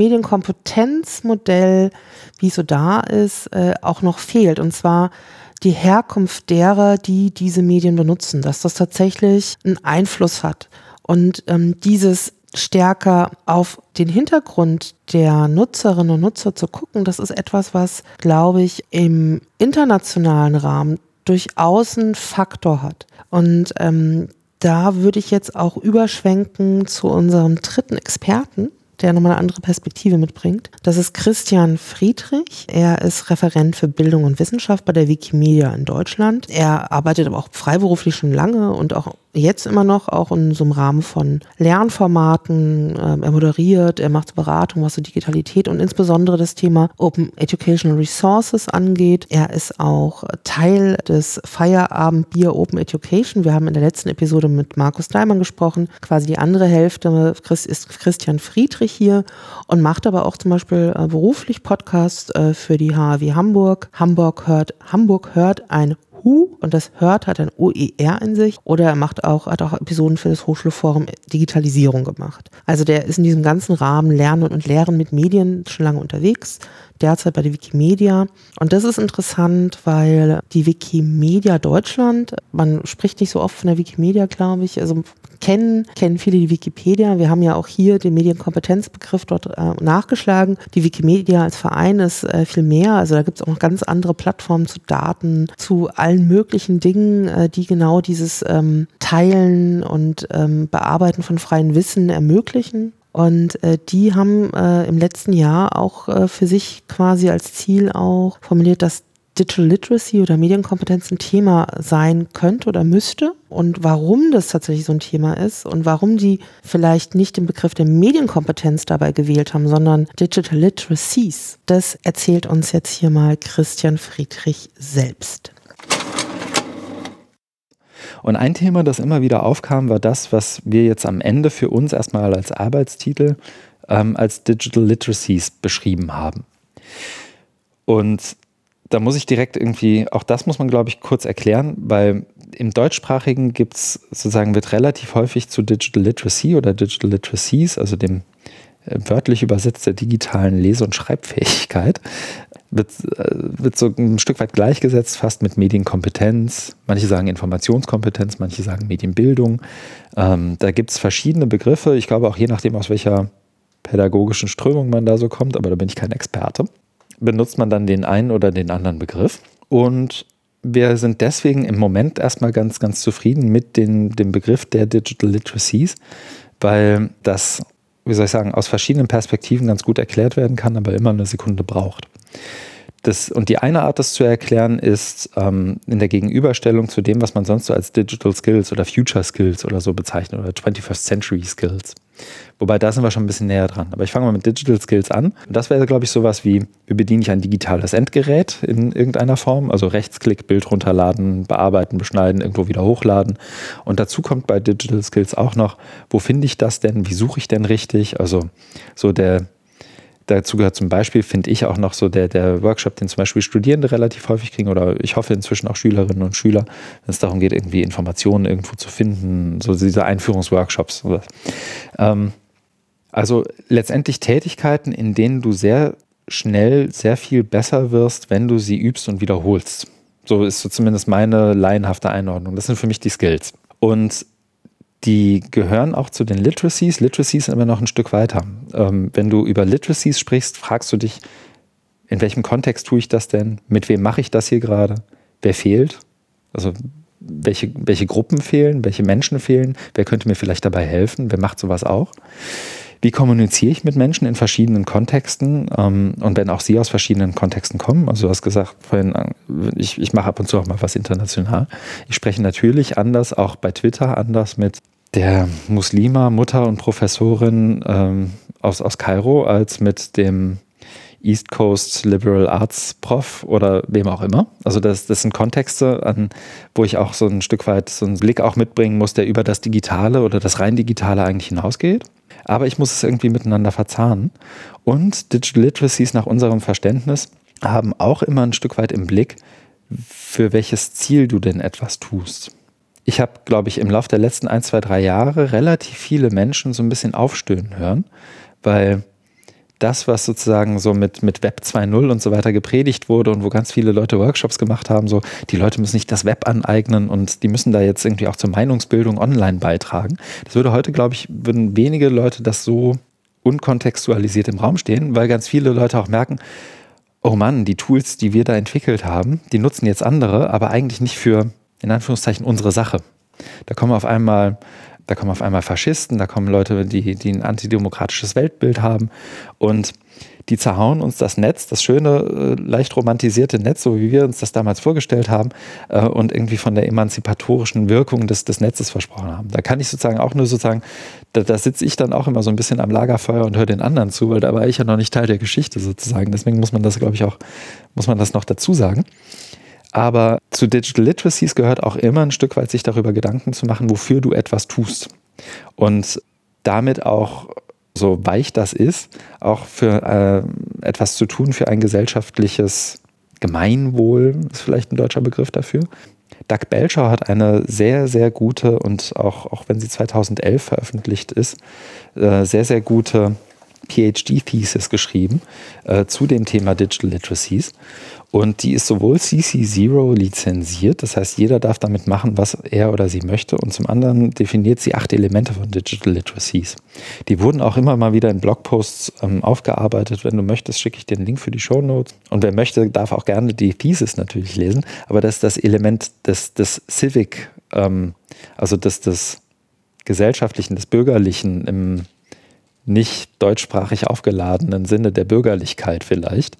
Medienkompetenzmodell, wie es so da ist, auch noch fehlt. Und zwar die Herkunft derer, die diese Medien benutzen, dass das tatsächlich einen Einfluss hat. Und dieses stärker auf den Hintergrund der Nutzerinnen und Nutzer zu gucken, das ist etwas, was, glaube ich, im internationalen Rahmen durchaus einen Faktor hat. Und da würde ich jetzt auch überschwenken zu unserem dritten Experten, der nochmal eine andere Perspektive mitbringt. Das ist Christian Friedrich. Er ist Referent für Bildung und Wissenschaft bei der Wikimedia in Deutschland. Er arbeitet aber auch freiberuflich schon lange und auch jetzt immer noch, auch in so einem Rahmen von Lernformaten. Er moderiert, er macht Beratung, was so Digitalität und insbesondere das Thema Open Educational Resources angeht. Er ist auch Teil des Feierabendbier Open Education. Wir haben in der letzten Episode mit Markus Daimann gesprochen. Quasi die andere Hälfte ist Christian Friedrich hier und macht aber auch zum Beispiel beruflich Podcasts für die HAW Hamburg. Hamburg hört ein Hu und das hört hat ein OER in sich oder er hat auch Episoden für das Hochschulforum Digitalisierung gemacht. Also der ist in diesem ganzen Rahmen Lernen und Lehren mit Medien schon lange unterwegs, derzeit bei der Wikimedia. Und das ist interessant, weil die Wikimedia Deutschland, man spricht nicht so oft von der Wikimedia, glaube ich, also kennen viele die Wikipedia. Wir haben ja auch hier den Medienkompetenzbegriff dort nachgeschlagen. Die Wikimedia als Verein ist viel mehr. Also da gibt es auch noch ganz andere Plattformen zu Daten, zu allen möglichen Dingen, die genau dieses Teilen und Bearbeiten von freiem Wissen ermöglichen. Und die haben im letzten Jahr auch für sich quasi als Ziel auch formuliert, dass Digital Literacy oder Medienkompetenz ein Thema sein könnte oder müsste und warum das tatsächlich so ein Thema ist und warum die vielleicht nicht den Begriff der Medienkompetenz dabei gewählt haben, sondern Digital Literacies. Das erzählt uns jetzt hier mal Christian Friedrich selbst. Und ein Thema, das immer wieder aufkam, war das, was wir jetzt am Ende für uns erstmal als Arbeitstitel als Digital Literacies beschrieben haben. Und da muss ich direkt irgendwie, auch das muss man, glaube ich, kurz erklären, weil im Deutschsprachigen wird relativ häufig zu Digital Literacy oder Digital Literacies, also dem wörtlich übersetzt der digitalen Lese- und Schreibfähigkeit, wird so ein Stück weit gleichgesetzt, fast mit Medienkompetenz. Manche sagen Informationskompetenz, manche sagen Medienbildung. Da gibt es verschiedene Begriffe. Ich glaube auch je nachdem, aus welcher pädagogischen Strömung man da so kommt, aber da bin ich kein Experte, benutzt man dann den einen oder den anderen Begriff. Und wir sind deswegen im Moment erstmal ganz, ganz zufrieden mit dem Begriff der Digital Literacies, weil das, aus verschiedenen Perspektiven ganz gut erklärt werden kann, aber immer eine Sekunde braucht. Und die eine Art, das zu erklären, ist in der Gegenüberstellung zu dem, was man sonst so als Digital Skills oder Future Skills oder so bezeichnet oder 21st Century Skills. Wobei, da sind wir schon ein bisschen näher dran. Aber ich fange mal mit Digital Skills an. Und das wäre, glaube ich, sowas wie, wie bediene ich ein digitales Endgerät in irgendeiner Form? Also Rechtsklick, Bild runterladen, bearbeiten, beschneiden, irgendwo wieder hochladen. Und dazu kommt bei Digital Skills auch noch, wo finde ich das denn? Wie suche ich denn richtig? Also so dazu gehört zum Beispiel, finde ich, auch noch so der Workshop, den zum Beispiel Studierende relativ häufig kriegen oder ich hoffe inzwischen auch Schülerinnen und Schüler, wenn es darum geht, irgendwie Informationen irgendwo zu finden, so diese Einführungsworkshops. Also letztendlich Tätigkeiten, in denen du sehr schnell sehr viel besser wirst, wenn du sie übst und wiederholst. So ist so zumindest meine laienhafte Einordnung. Das sind für mich die Skills. Und die gehören auch zu den Literacies. Literacies sind immer noch ein Stück weiter. Wenn du über Literacies sprichst, fragst du dich, in welchem Kontext tue ich das denn? Mit wem mache ich das hier gerade? Wer fehlt? Also welche Gruppen fehlen? Welche Menschen fehlen? Wer könnte mir vielleicht dabei helfen? Wer macht sowas auch? Wie kommuniziere ich mit Menschen in verschiedenen Kontexten? Und wenn auch sie aus verschiedenen Kontexten kommen, also du hast gesagt vorhin, ich mache ab und zu auch mal was international. Ich spreche natürlich anders, auch bei Twitter anders mit der Muslima, Mutter und Professorin aus Kairo als mit dem East Coast Liberal Arts Prof oder wem auch immer. Also das sind Kontexte, wo ich auch so ein Stück weit so einen Blick auch mitbringen muss, der über das Digitale oder das rein Digitale eigentlich hinausgeht. Aber ich muss es irgendwie miteinander verzahnen. Und Digital Literacies nach unserem Verständnis haben auch immer ein Stück weit im Blick, für welches Ziel du denn etwas tust. Ich habe, glaube ich, im Laufe der letzten 1, 2, 3 Jahre relativ viele Menschen so ein bisschen aufstöhnen hören, weil das, was sozusagen so mit Web 2.0 und so weiter gepredigt wurde und wo ganz viele Leute Workshops gemacht haben, so die Leute müssen sich das Web aneignen und die müssen da jetzt irgendwie auch zur Meinungsbildung online beitragen. Das würde heute, glaube ich, würden wenige Leute das so unkontextualisiert im Raum stehen, weil ganz viele Leute auch merken, oh Mann, die Tools, die wir da entwickelt haben, die nutzen jetzt andere, aber eigentlich nicht für, in Anführungszeichen, unsere Sache. Da kommen auf einmal Faschisten, da kommen Leute, die ein antidemokratisches Weltbild haben und die zerhauen uns das Netz, das schöne, leicht romantisierte Netz, so wie wir uns das damals vorgestellt haben und irgendwie von der emanzipatorischen Wirkung des Netzes versprochen haben. Da kann ich sozusagen auch nur da sitze ich dann auch immer so ein bisschen am Lagerfeuer und höre den anderen zu, weil da war ich ja noch nicht Teil der Geschichte sozusagen. Deswegen muss man das, glaube ich, muss man das noch dazu sagen. Aber zu Digital Literacies gehört auch immer ein Stück weit, sich darüber Gedanken zu machen, wofür du etwas tust. Und damit auch, so weich das ist, auch für etwas zu tun für ein gesellschaftliches Gemeinwohl, ist vielleicht ein deutscher Begriff dafür. Doug Belcher hat eine sehr, sehr gute und auch wenn sie 2011 veröffentlicht ist, sehr, sehr gute PhD-Thesis geschrieben zu dem Thema Digital Literacies. Und die ist sowohl CC0 lizenziert, das heißt, jeder darf damit machen, was er oder sie möchte. Und zum anderen definiert sie 8 Elemente von Digital Literacies. Die wurden auch immer mal wieder in Blogposts aufgearbeitet. Wenn du möchtest, schicke ich dir den Link für die Shownotes. Und wer möchte, darf auch gerne die Thesis natürlich lesen. Aber das ist das Element des Civic, also des Gesellschaftlichen, des Bürgerlichen im nicht deutschsprachig aufgeladenen Sinne der Bürgerlichkeit vielleicht.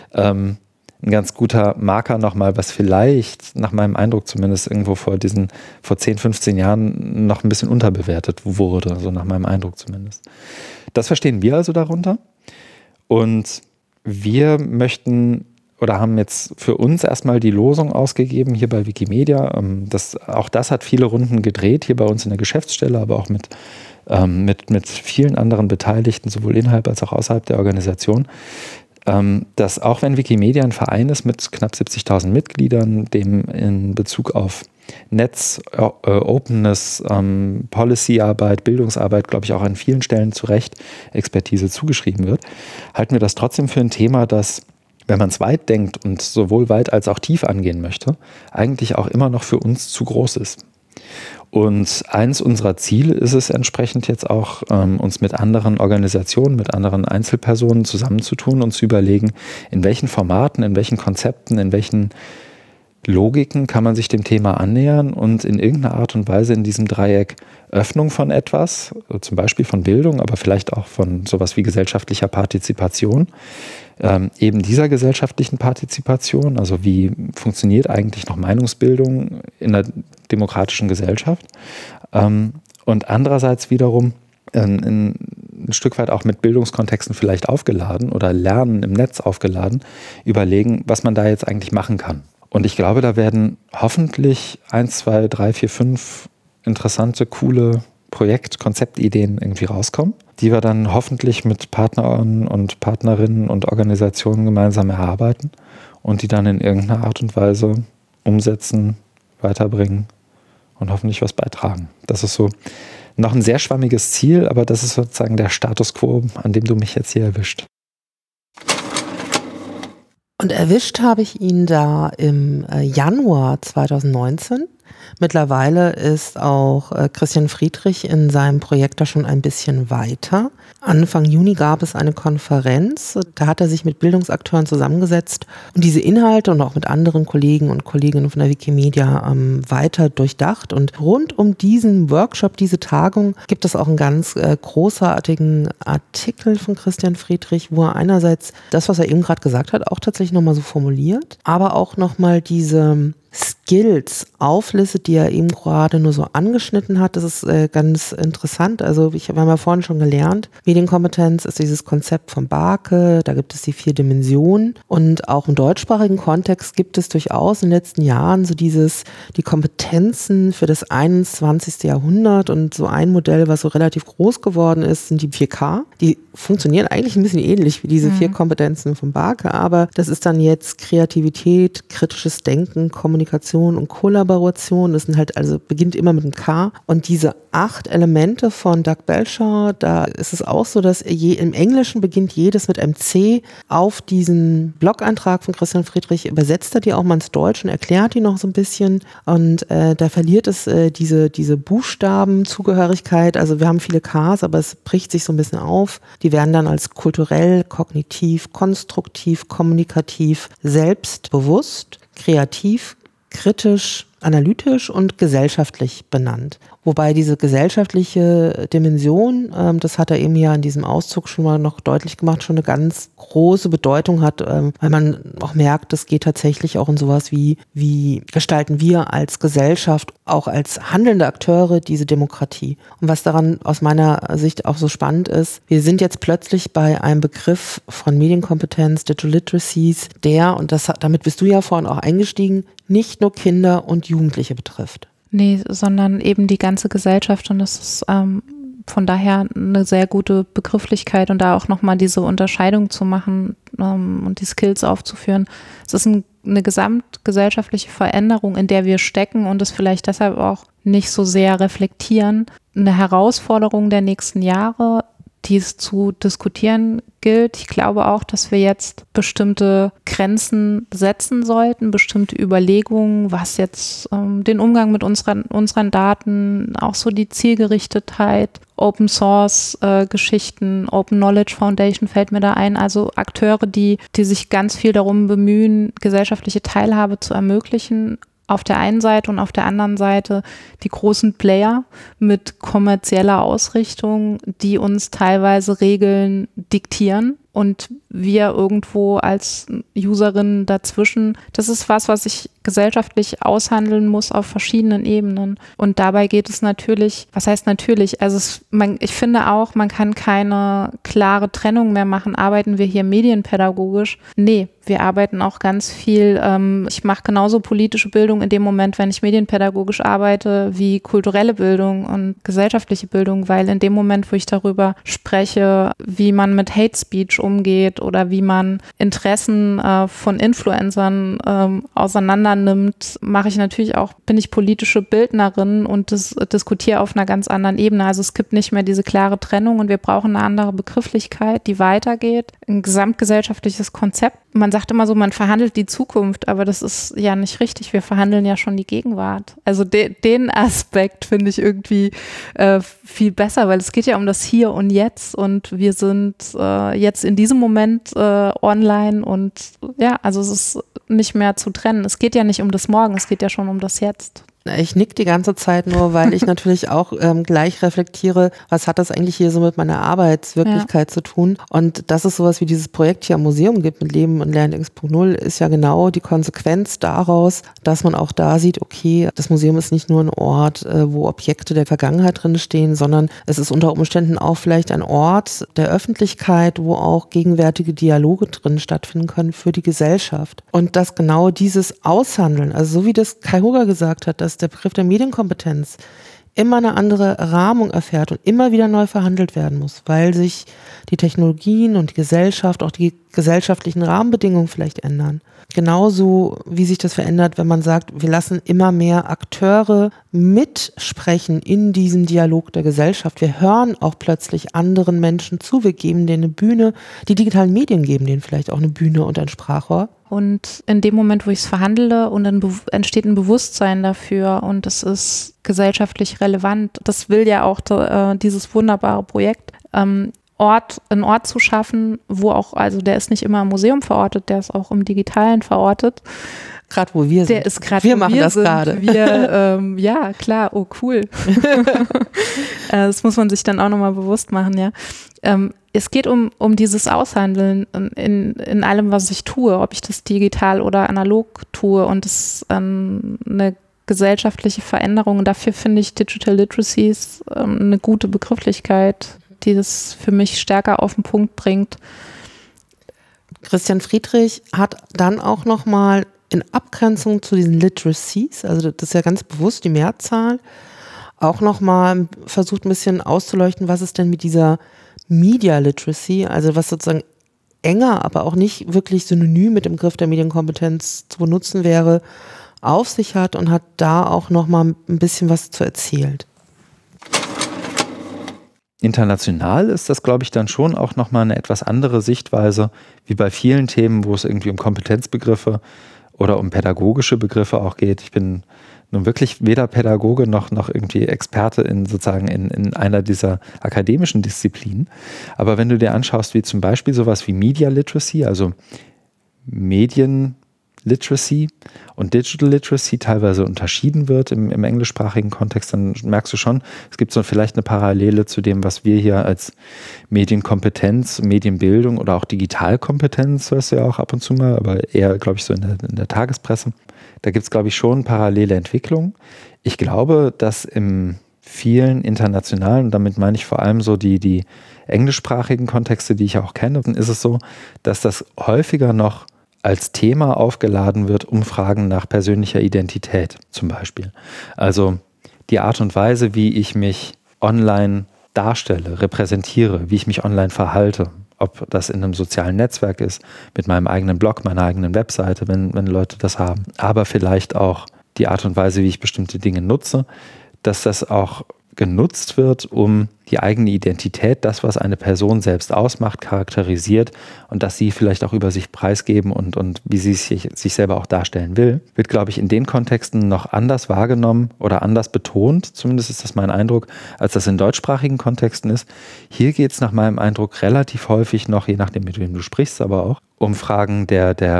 Ein ganz guter Marker nochmal, was vielleicht, nach meinem Eindruck zumindest, irgendwo vor 10, 15 Jahren noch ein bisschen unterbewertet wurde, so nach meinem Eindruck zumindest. Das verstehen wir also darunter. Und wir möchten oder haben jetzt für uns erstmal die Losung ausgegeben hier bei Wikimedia. Auch das hat viele Runden gedreht, hier bei uns in der Geschäftsstelle, aber auch mit vielen anderen Beteiligten, sowohl innerhalb als auch außerhalb der Organisation, dass auch wenn Wikimedia ein Verein ist mit knapp 70.000 Mitgliedern, dem in Bezug auf Netz, Openness, Policyarbeit, Bildungsarbeit, glaube ich, auch an vielen Stellen zu Recht Expertise zugeschrieben wird, halten wir das trotzdem für ein Thema, das, wenn man es weit denkt und sowohl weit als auch tief angehen möchte, eigentlich auch immer noch für uns zu groß ist. Und eins unserer Ziele ist es entsprechend jetzt auch, uns mit anderen Organisationen, mit anderen Einzelpersonen zusammenzutun und zu überlegen, in welchen Formaten, in welchen Konzepten, in welchen Logiken kann man sich dem Thema annähern und in irgendeiner Art und Weise in diesem Dreieck Öffnung von etwas, zum Beispiel von Bildung, aber vielleicht auch von sowas wie gesellschaftlicher Partizipation, eben dieser gesellschaftlichen Partizipation, also wie funktioniert eigentlich noch Meinungsbildung in einer demokratischen Gesellschaft, und andererseits wiederum ein Stück weit auch mit Bildungskontexten vielleicht aufgeladen oder Lernen im Netz aufgeladen, überlegen, was man da jetzt eigentlich machen kann. Und ich glaube, da werden hoffentlich 1, 2, 3, 4, 5 interessante, coole Konzeptideen irgendwie rauskommen, die wir dann hoffentlich mit Partnern und Partnerinnen und Organisationen gemeinsam erarbeiten und die dann in irgendeiner Art und Weise umsetzen, weiterbringen und hoffentlich was beitragen. Das ist so noch ein sehr schwammiges Ziel, aber das ist sozusagen der Status quo, an dem du mich jetzt hier erwischt. Und erwischt habe ich ihn da im Januar 2019. Mittlerweile ist auch Christian Friedrich in seinem Projekt da schon ein bisschen weiter. Anfang Juni gab es eine Konferenz, da hat er sich mit Bildungsakteuren zusammengesetzt und diese Inhalte und auch mit anderen Kollegen und Kolleginnen von der Wikimedia weiter durchdacht. Und rund um diesen Workshop, diese Tagung, gibt es auch einen ganz großartigen Artikel von Christian Friedrich, wo er einerseits das, was er eben gerade gesagt hat, auch tatsächlich nochmal so formuliert, aber auch nochmal diese Skills auflistet, die er eben gerade nur so angeschnitten hat. Das ist ganz interessant. Also wir haben ja vorhin schon gelernt, Medienkompetenz ist dieses Konzept von Barke, da gibt es die 4 Dimensionen und auch im deutschsprachigen Kontext gibt es durchaus in den letzten Jahren so die Kompetenzen für das 21. Jahrhundert und so ein Modell, was so relativ groß geworden ist, sind die 4K. Die funktionieren eigentlich ein bisschen ähnlich wie diese 4 Kompetenzen von Barke, aber das ist dann jetzt Kreativität, kritisches Denken, Kommunikation und Kollaboration. Das sind halt, also beginnt immer mit einem K. Und diese 8 Elemente von Doug Belcher, da ist es auch so, dass im Englischen beginnt jedes mit einem C. Auf diesen Blog-Eintrag von Christian Friedrich übersetzt er die auch mal ins Deutsche und erklärt die noch so ein bisschen. Und da verliert es diese Buchstabenzugehörigkeit. Also wir haben viele Ks, aber es bricht sich so ein bisschen auf. Die werden dann als kulturell, kognitiv, konstruktiv, kommunikativ, selbstbewusst, kreativ, kritisch, analytisch und gesellschaftlich benannt. Wobei diese gesellschaftliche Dimension, das hat er eben ja in diesem Auszug schon mal noch deutlich gemacht, schon eine ganz große Bedeutung hat, weil man auch merkt, das geht tatsächlich auch in sowas wie gestalten wir als Gesellschaft, auch als handelnde Akteure diese Demokratie. Und was daran aus meiner Sicht auch so spannend ist, wir sind jetzt plötzlich bei einem Begriff von Medienkompetenz, Digital Literacies, und damit bist du ja vorhin auch eingestiegen, nicht nur Kinder und Jugendliche betrifft. Nee, sondern eben die ganze Gesellschaft und das ist von daher eine sehr gute Begrifflichkeit und da auch nochmal diese Unterscheidung zu machen und die Skills aufzuführen. Es ist eine gesamtgesellschaftliche Veränderung, in der wir stecken und es vielleicht deshalb auch nicht so sehr reflektieren. Eine Herausforderung der nächsten Jahre, die es zu diskutieren gilt. Ich glaube auch, dass wir jetzt bestimmte Grenzen setzen sollten, bestimmte Überlegungen, was jetzt den Umgang mit unseren Daten, auch so die Zielgerichtetheit, Open Source Geschichten, Open Knowledge Foundation fällt mir da ein, also Akteure, die sich ganz viel darum bemühen, gesellschaftliche Teilhabe zu ermöglichen, auf der einen Seite und auf der anderen Seite die großen Player mit kommerzieller Ausrichtung, die uns teilweise Regeln diktieren. Und wir irgendwo als Userin dazwischen. Das ist was ich gesellschaftlich aushandeln muss auf verschiedenen Ebenen. Und dabei geht es natürlich, was heißt natürlich? Also ich finde auch, man kann keine klare Trennung mehr machen. Arbeiten wir hier medienpädagogisch? Nee, wir arbeiten auch ganz viel. Ich mache genauso politische Bildung in dem Moment, wenn ich medienpädagogisch arbeite, wie kulturelle Bildung und gesellschaftliche Bildung, weil in dem Moment, wo ich darüber spreche, wie man mit Hate Speech umgeht oder wie man Interessen von Influencern auseinander nimmt, bin ich politische Bildnerin und diskutiere auf einer ganz anderen Ebene. Also es gibt nicht mehr diese klare Trennung und wir brauchen eine andere Begrifflichkeit, die weitergeht. Ein gesamtgesellschaftliches Konzept. Man sagt immer so, man verhandelt die Zukunft, aber das ist ja nicht richtig. Wir verhandeln ja schon die Gegenwart. Also den Aspekt finde ich irgendwie viel besser, weil es geht ja um das Hier und Jetzt und wir sind jetzt in diesem Moment online und ja, also es ist nicht mehr zu trennen. Es geht ja nicht um das Morgen, es geht ja schon um das Jetzt. Ich nick die ganze Zeit nur, weil ich natürlich auch gleich reflektiere, was hat das eigentlich hier so mit meiner Arbeitswirklichkeit zu tun? Und dass es sowas wie dieses Projekt hier am Museum gibt mit Leben und Lernen X.0 ist ja genau die Konsequenz daraus, dass man auch da sieht, okay, das Museum ist nicht nur ein Ort, wo Objekte der Vergangenheit drin stehen, sondern es ist unter Umständen auch vielleicht ein Ort der Öffentlichkeit, wo auch gegenwärtige Dialoge drin stattfinden können für die Gesellschaft. Und dass genau dieses Aushandeln, also so wie das Kai Huger gesagt hat, dass der Begriff der Medienkompetenz immer eine andere Rahmung erfährt und immer wieder neu verhandelt werden muss, weil sich die Technologien und die Gesellschaft, auch die gesellschaftlichen Rahmenbedingungen vielleicht ändern. Genauso wie sich das verändert, wenn man sagt, wir lassen immer mehr Akteure mitsprechen in diesem Dialog der Gesellschaft. Wir hören auch plötzlich anderen Menschen zu, wir geben denen eine Bühne. Die digitalen Medien geben denen vielleicht auch eine Bühne und ein Sprachrohr. Und in dem Moment, wo ich es verhandle und dann entsteht ein Bewusstsein dafür und es ist gesellschaftlich relevant. Das will ja auch dieses wunderbare Projekt, einen Ort zu schaffen, wo auch, also der ist nicht immer im Museum verortet, der ist auch im Digitalen verortet. Gerade wo wir sind. Der ist gerade, wir machen das gerade. Ja, klar, oh cool. Das muss man sich dann auch nochmal bewusst machen, ja. Es geht um dieses Aushandeln in allem, was ich tue, ob ich das digital oder analog tue und das ist eine gesellschaftliche Veränderung und dafür finde ich Digital Literacies eine gute Begrifflichkeit, die das für mich stärker auf den Punkt bringt. Christian Friedrich hat dann auch nochmal in Abgrenzung zu diesen Literacies, also das ist ja ganz bewusst die Mehrzahl, auch nochmal versucht ein bisschen auszuleuchten, was ist denn mit dieser Media Literacy, also was sozusagen enger, aber auch nicht wirklich synonym mit dem Begriff der Medienkompetenz zu benutzen wäre, auf sich hat und hat da auch nochmal ein bisschen was zu erzählt. International ist das, glaube ich, dann schon auch nochmal eine etwas andere Sichtweise, wie bei vielen Themen, wo es irgendwie um Kompetenzbegriffe oder um pädagogische Begriffe auch geht. Ich bin nun wirklich weder Pädagoge noch irgendwie Experte in einer dieser akademischen Disziplinen. Aber wenn du dir anschaust, wie zum Beispiel sowas wie Media Literacy, also Medien Literacy und Digital Literacy teilweise unterschieden wird im englischsprachigen Kontext, dann merkst du schon, es gibt so vielleicht eine Parallele zu dem, was wir hier als Medienkompetenz, Medienbildung oder auch Digitalkompetenz, hörst du ja auch ab und zu mal, aber eher, glaube ich, so in der Tagespresse. Da gibt es, glaube ich, schon parallele Entwicklungen. Ich glaube, dass im vielen internationalen, und damit meine ich vor allem so die englischsprachigen Kontexte, die ich auch kenne, dann ist es so, dass das häufiger noch als Thema aufgeladen wird, um Fragen nach persönlicher Identität zum Beispiel. Also die Art und Weise, wie ich mich online darstelle, repräsentiere, wie ich mich online verhalte, ob das in einem sozialen Netzwerk ist, mit meinem eigenen Blog, meiner eigenen Webseite, wenn Leute das haben, aber vielleicht auch die Art und Weise, wie ich bestimmte Dinge nutze, dass das auch genutzt wird, um die eigene Identität, das, was eine Person selbst ausmacht, charakterisiert und dass sie vielleicht auch über sich preisgeben und wie sie sich selber auch darstellen will, wird, glaube ich, in den Kontexten noch anders wahrgenommen oder anders betont, zumindest ist das mein Eindruck, als das in deutschsprachigen Kontexten ist. Hier geht es nach meinem Eindruck relativ häufig noch, je nachdem, mit wem du sprichst, aber auch um Fragen der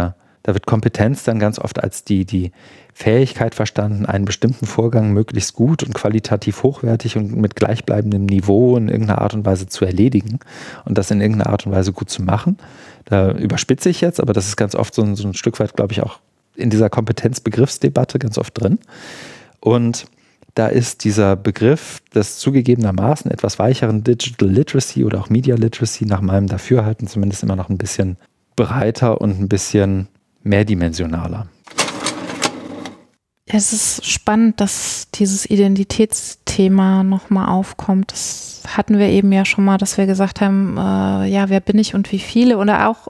Da wird Kompetenz dann ganz oft als die Fähigkeit verstanden, einen bestimmten Vorgang möglichst gut und qualitativ hochwertig und mit gleichbleibendem Niveau in irgendeiner Art und Weise zu erledigen und das in irgendeiner Art und Weise gut zu machen. Da überspitze ich jetzt, aber das ist ganz oft so ein Stück weit, glaube ich, auch in dieser Kompetenzbegriffsdebatte ganz oft drin. Und da ist dieser Begriff des zugegebenermaßen etwas weicheren Digital Literacy oder auch Media Literacy nach meinem Dafürhalten zumindest immer noch ein bisschen breiter und ein bisschen mehrdimensionaler. Es ist spannend, dass dieses Identitätsthema nochmal aufkommt. Das hatten wir eben ja schon mal, dass wir gesagt haben, wer bin ich und wie viele oder auch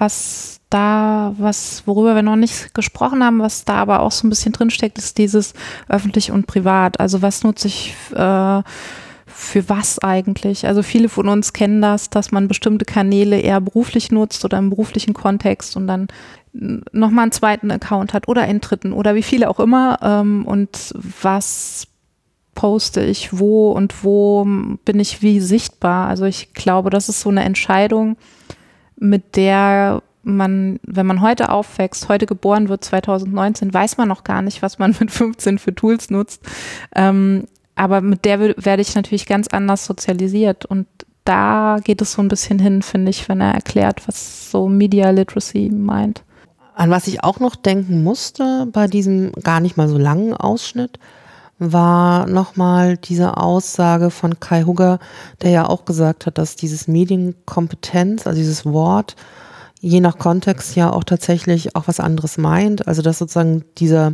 worüber wir noch nicht gesprochen haben, was da aber auch so ein bisschen drinsteckt, ist dieses öffentlich und privat. Also was nutze ich für was eigentlich? Also viele von uns kennen das, dass man bestimmte Kanäle eher beruflich nutzt oder im beruflichen Kontext und dann nochmal einen zweiten Account hat oder einen dritten oder wie viele auch immer. Und was poste ich wo und wo bin ich wie sichtbar? Also ich glaube, das ist so eine Entscheidung, mit der man, wenn man heute aufwächst, heute geboren wird, 2019, weiß man noch gar nicht, was man mit 15 für Tools nutzt. Aber mit der werde ich natürlich ganz anders sozialisiert. Und da geht es so ein bisschen hin, finde ich, wenn er erklärt, was so Media Literacy meint. An was ich auch noch denken musste bei diesem gar nicht mal so langen Ausschnitt, war nochmal diese Aussage von Kai Hugger, der ja auch gesagt hat, dass dieses Medienkompetenz, also dieses Wort, je nach Kontext ja auch tatsächlich auch was anderes meint. Also dass sozusagen diese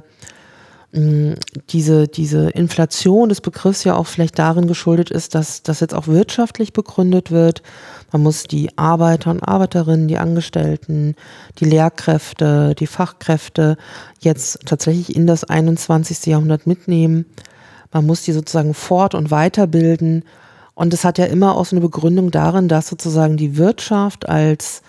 Inflation des Begriffs ja auch vielleicht darin geschuldet ist, dass das jetzt auch wirtschaftlich begründet wird. Man muss die Arbeiter und Arbeiterinnen, die Angestellten, die Lehrkräfte, die Fachkräfte jetzt tatsächlich in das 21. Jahrhundert mitnehmen. Man muss die sozusagen fort- und weiterbilden. Und es hat ja immer auch so eine Begründung darin, dass sozusagen die Wirtschaft als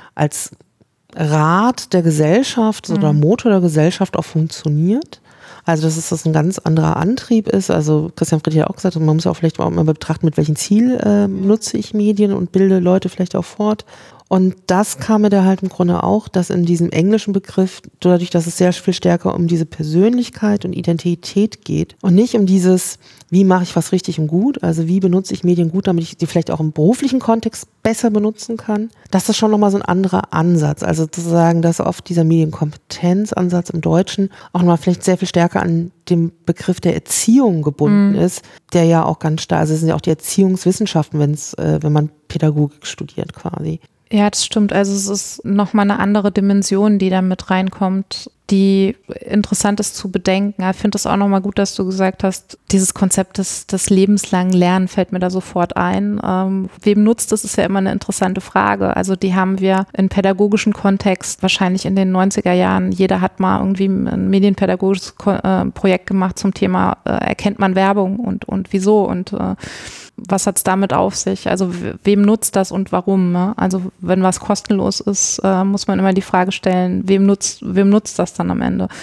Rad der Gesellschaft oder Motor der Gesellschaft auch funktioniert. Also dass das ein ganz anderer Antrieb ist. Also Christian Friedrich hat auch gesagt, man muss ja auch vielleicht auch mal betrachten, mit welchem Ziel nutze ich Medien und bilde Leute vielleicht auch fort. Und das kam mir da halt im Grunde auch, dass in diesem englischen Begriff, dadurch, dass es sehr viel stärker um diese Persönlichkeit und Identität geht und nicht um dieses, wie mache ich was richtig und gut, also wie benutze ich Medien gut, damit ich die vielleicht auch im beruflichen Kontext besser benutzen kann. Das ist schon nochmal so ein anderer Ansatz. Also zu sagen, dass oft dieser Medienkompetenzansatz im Deutschen auch nochmal vielleicht sehr viel stärker an dem Begriff der Erziehung gebunden ist, der ja auch ganz stark, also es sind ja auch die Erziehungswissenschaften, wenn man Pädagogik studiert quasi. Ja, das stimmt. Also es ist nochmal eine andere Dimension, die da mit reinkommt, die interessant ist zu bedenken. Ich finde es auch nochmal gut, dass du gesagt hast, dieses Konzept des lebenslangen Lernen fällt mir da sofort ein. Wem nutzt das, ist ja immer eine interessante Frage. Also die haben wir im pädagogischen Kontext wahrscheinlich in den 90er Jahren. Jeder hat mal irgendwie ein medienpädagogisches Projekt gemacht zum Thema, erkennt man Werbung und wieso und was hat es damit auf sich? Also wem nutzt das und warum? Ne? Also wenn was kostenlos ist, muss man immer die Frage stellen, wem nutzt das dann am Ende?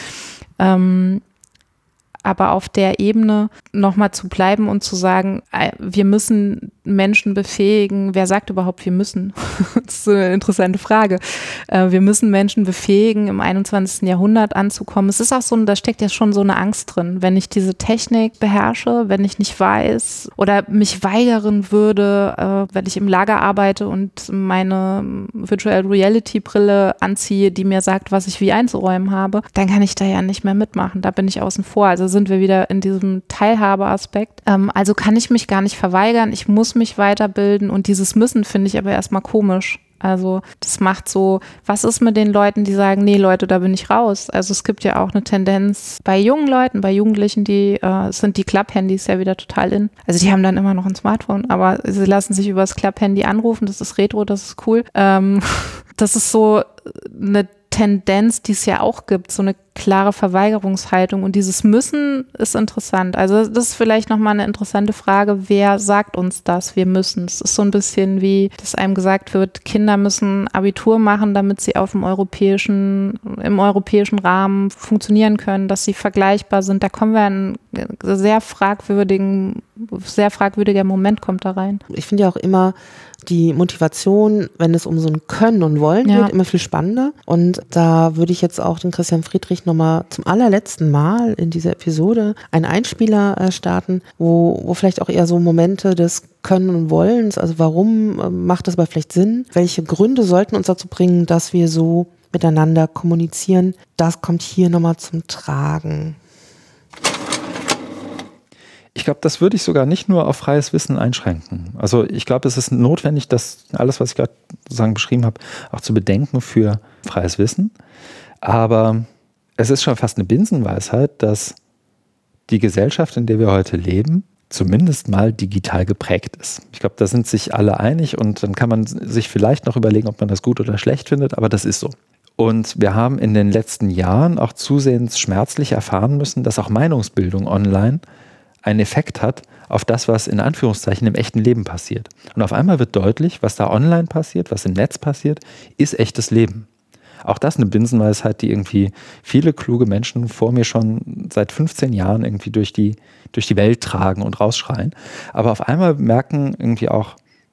Aber auf der Ebene nochmal zu bleiben und zu sagen, wir müssen Menschen befähigen. Wer sagt überhaupt, wir müssen? Das ist eine interessante Frage. Wir müssen Menschen befähigen, im 21. Jahrhundert anzukommen. Es ist auch so, da steckt ja schon so eine Angst drin. Wenn ich diese Technik beherrsche, wenn ich nicht weiß oder mich weigern würde, wenn ich im Lager arbeite und meine Virtual Reality Brille anziehe, die mir sagt, was ich wie einzuräumen habe, dann kann ich da ja nicht mehr mitmachen. Da bin ich außen vor. Also sind wir wieder in diesem Teilhabeaspekt. Also kann ich mich gar nicht verweigern. Ich muss mich weiterbilden und dieses Müssen finde ich aber erstmal komisch. Also das macht so, was ist mit den Leuten, die sagen, nee Leute, da bin ich raus. Also es gibt ja auch eine Tendenz bei jungen Leuten, bei Jugendlichen, die sind die Club-Handys ja wieder total in. Also die haben dann immer noch ein Smartphone, aber sie lassen sich über das Club-Handy anrufen, das ist Retro, das ist cool. Das ist so eine Tendenz, die es ja auch gibt, so eine klare Verweigerungshaltung und dieses Müssen ist interessant. Also das ist vielleicht nochmal eine interessante Frage, wer sagt uns das, wir müssen. Es ist so ein bisschen wie, dass einem gesagt wird, Kinder müssen Abitur machen, damit sie im europäischen Rahmen funktionieren können, dass sie vergleichbar sind. Da kommen wir an sehr fragwürdiger Moment kommt da rein. Ich finde ja auch immer die Motivation, wenn es um so ein Können und Wollen geht, immer viel spannender. Und da würde ich jetzt auch den Christian Friedrich nochmal zum allerletzten Mal in dieser Episode einen Einspieler starten, wo vielleicht auch eher so Momente des Können und Wollens, also warum macht das aber vielleicht Sinn? Welche Gründe sollten uns dazu bringen, dass wir so miteinander kommunizieren? Das kommt hier nochmal zum Tragen. Ich glaube, das würde ich sogar nicht nur auf freies Wissen einschränken. Also ich glaube, es ist notwendig, das alles, was ich gerade sozusagen beschrieben habe, auch zu bedenken für freies Wissen. Aber es ist schon fast eine Binsenweisheit, dass die Gesellschaft, in der wir heute leben, zumindest mal digital geprägt ist. Ich glaube, da sind sich alle einig und dann kann man sich vielleicht noch überlegen, ob man das gut oder schlecht findet, aber das ist so. Und wir haben in den letzten Jahren auch zusehends schmerzlich erfahren müssen, dass auch Meinungsbildung online einen Effekt hat auf das, was in Anführungszeichen im echten Leben passiert. Und auf einmal wird deutlich, was da online passiert, was im Netz passiert, ist echtes Leben. Auch das eine Binsenweisheit, die irgendwie viele kluge Menschen vor mir schon seit 15 Jahren irgendwie durch die Welt tragen und rausschreien. Aber auf einmal merken irgendwie auch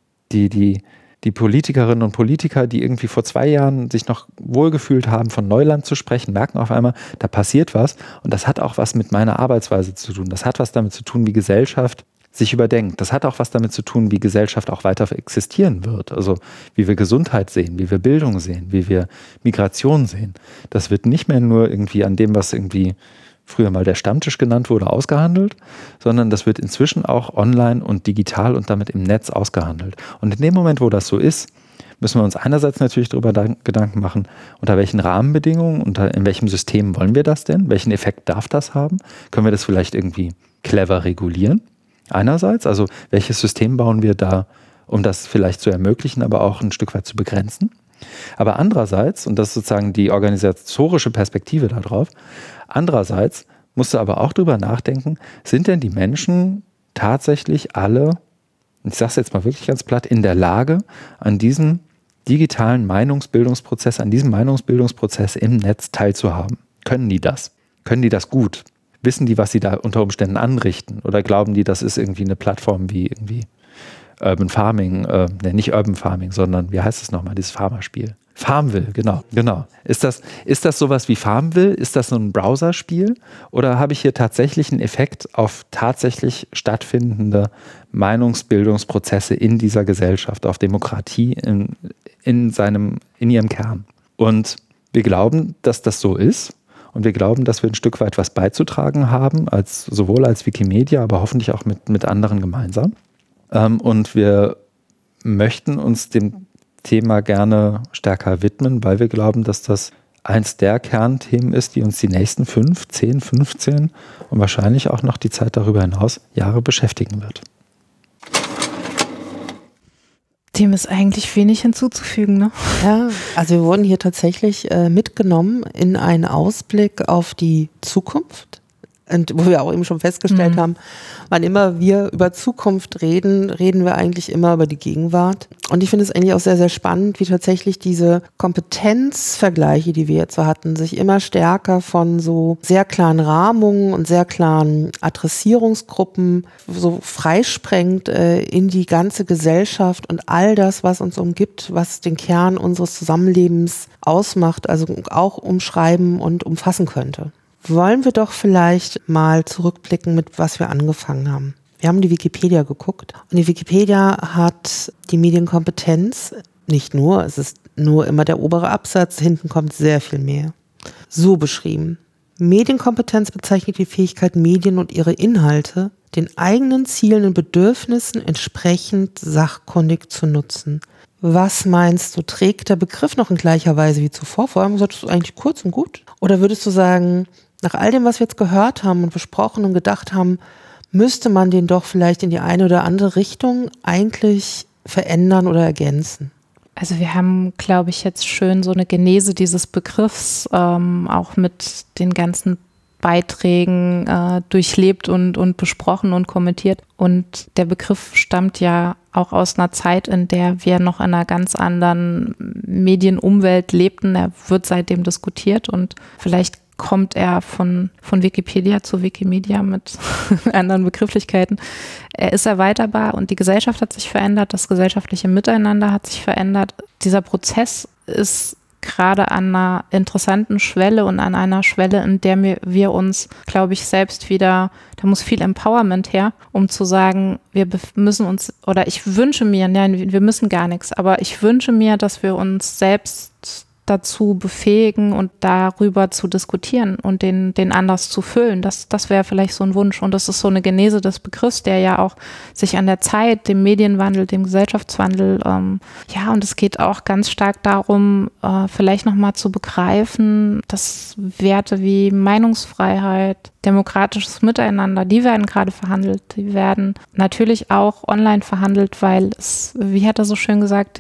die Politikerinnen und Politiker, die irgendwie vor 2 Jahren sich noch wohlgefühlt haben, von Neuland zu sprechen, merken auf einmal, da passiert was. Und das hat auch was mit meiner Arbeitsweise zu tun. Das hat was damit zu tun, wie Gesellschaft sich überdenkt. Das hat auch was damit zu tun, wie Gesellschaft auch weiter existieren wird. Also wie wir Gesundheit sehen, wie wir Bildung sehen, wie wir Migration sehen. Das wird nicht mehr nur irgendwie an dem, was irgendwie früher mal der Stammtisch genannt wurde, ausgehandelt, sondern das wird inzwischen auch online und digital und damit im Netz ausgehandelt. Und in dem Moment, wo das so ist, müssen wir uns einerseits natürlich darüber Gedanken machen, unter welchen Rahmenbedingungen, in welchem System wollen wir das denn? Welchen Effekt darf das haben? Können wir das vielleicht irgendwie clever regulieren? Einerseits, also welches System bauen wir da, um das vielleicht zu ermöglichen, aber auch ein Stück weit zu begrenzen? Aber andererseits, und das ist sozusagen die organisatorische Perspektive darauf, andererseits musst du aber auch drüber nachdenken, sind denn die Menschen tatsächlich alle, ich sage es jetzt mal wirklich ganz platt, in der Lage, an diesem digitalen Meinungsbildungsprozess, an diesem Meinungsbildungsprozess im Netz teilzuhaben? Können die das? Können die das gut? Wissen die, was sie da unter Umständen anrichten? Oder glauben die, das ist irgendwie eine Plattform wie irgendwie Urban Farming, nicht Urban Farming, sondern wie heißt es nochmal, dieses Farmerspiel? Farmville, genau. Ist das sowas wie Farmville? Ist das so ein Browserspiel? Oder habe ich hier tatsächlich einen Effekt auf tatsächlich stattfindende Meinungsbildungsprozesse in dieser Gesellschaft, auf Demokratie in ihrem Kern? Und wir glauben, dass das so ist. Und wir glauben, dass wir ein Stück weit was beizutragen haben, sowohl als Wikimedia, aber hoffentlich auch mit anderen gemeinsam. Und wir möchten uns dem Thema gerne stärker widmen, weil wir glauben, dass das eins der Kernthemen ist, die uns die nächsten 5, 10, 15 und wahrscheinlich auch noch die Zeit darüber hinaus Jahre beschäftigen wird. Dem ist eigentlich wenig hinzuzufügen, ne? Ja, also wir wurden hier tatsächlich mitgenommen in einen Ausblick auf die Zukunft. Und wo wir auch eben schon festgestellt haben, wann immer wir über Zukunft reden, reden wir eigentlich immer über die Gegenwart. Und ich finde es eigentlich auch sehr, sehr spannend, wie tatsächlich diese Kompetenzvergleiche, die wir jetzt so hatten, sich immer stärker von so sehr klaren Rahmungen und sehr klaren Adressierungsgruppen so freisprengt in die ganze Gesellschaft und all das, was uns umgibt, was den Kern unseres Zusammenlebens ausmacht, also auch umschreiben und umfassen könnte. Wollen wir doch vielleicht mal zurückblicken, mit was wir angefangen haben. Wir haben die Wikipedia geguckt und die Wikipedia hat die Medienkompetenz, nicht nur, es ist nur immer der obere Absatz, hinten kommt sehr viel mehr, so beschrieben. Medienkompetenz bezeichnet die Fähigkeit, Medien und ihre Inhalte den eigenen Zielen und Bedürfnissen entsprechend sachkundig zu nutzen. Was meinst du, trägt der Begriff noch in gleicher Weise wie zuvor? Vor allem solltest du eigentlich kurz und gut? Oder würdest du sagen, nach all dem, was wir jetzt gehört haben und besprochen und gedacht haben, müsste man den doch vielleicht in die eine oder andere Richtung eigentlich verändern oder ergänzen? Also wir haben, glaube ich, jetzt schön so eine Genese dieses Begriffs auch mit den ganzen Beiträgen durchlebt und besprochen und kommentiert. Und der Begriff stammt ja auch aus einer Zeit, in der wir noch in einer ganz anderen Medienumwelt lebten. Er wird seitdem diskutiert und vielleicht kommt er von Wikipedia zu Wikimedia mit anderen Begrifflichkeiten. Er ist erweiterbar und die Gesellschaft hat sich verändert, das gesellschaftliche Miteinander hat sich verändert. Dieser Prozess ist gerade an einer interessanten Schwelle und an einer Schwelle, in der wir uns, glaube ich, selbst wieder, da muss viel Empowerment her, um zu sagen, wir müssen uns, oder ich wünsche mir, nein, wir müssen gar nichts, aber ich wünsche mir, dass wir uns selbst dazu befähigen und darüber zu diskutieren und den Anlass zu füllen. Das wäre vielleicht so ein Wunsch. Und das ist so eine Genese des Begriffs, der ja auch sich an der Zeit, dem Medienwandel, dem Gesellschaftswandel, und es geht auch ganz stark darum, vielleicht nochmal zu begreifen, dass Werte wie Meinungsfreiheit, demokratisches Miteinander, die werden gerade verhandelt. Die werden natürlich auch online verhandelt, weil es, wie hat er so schön gesagt,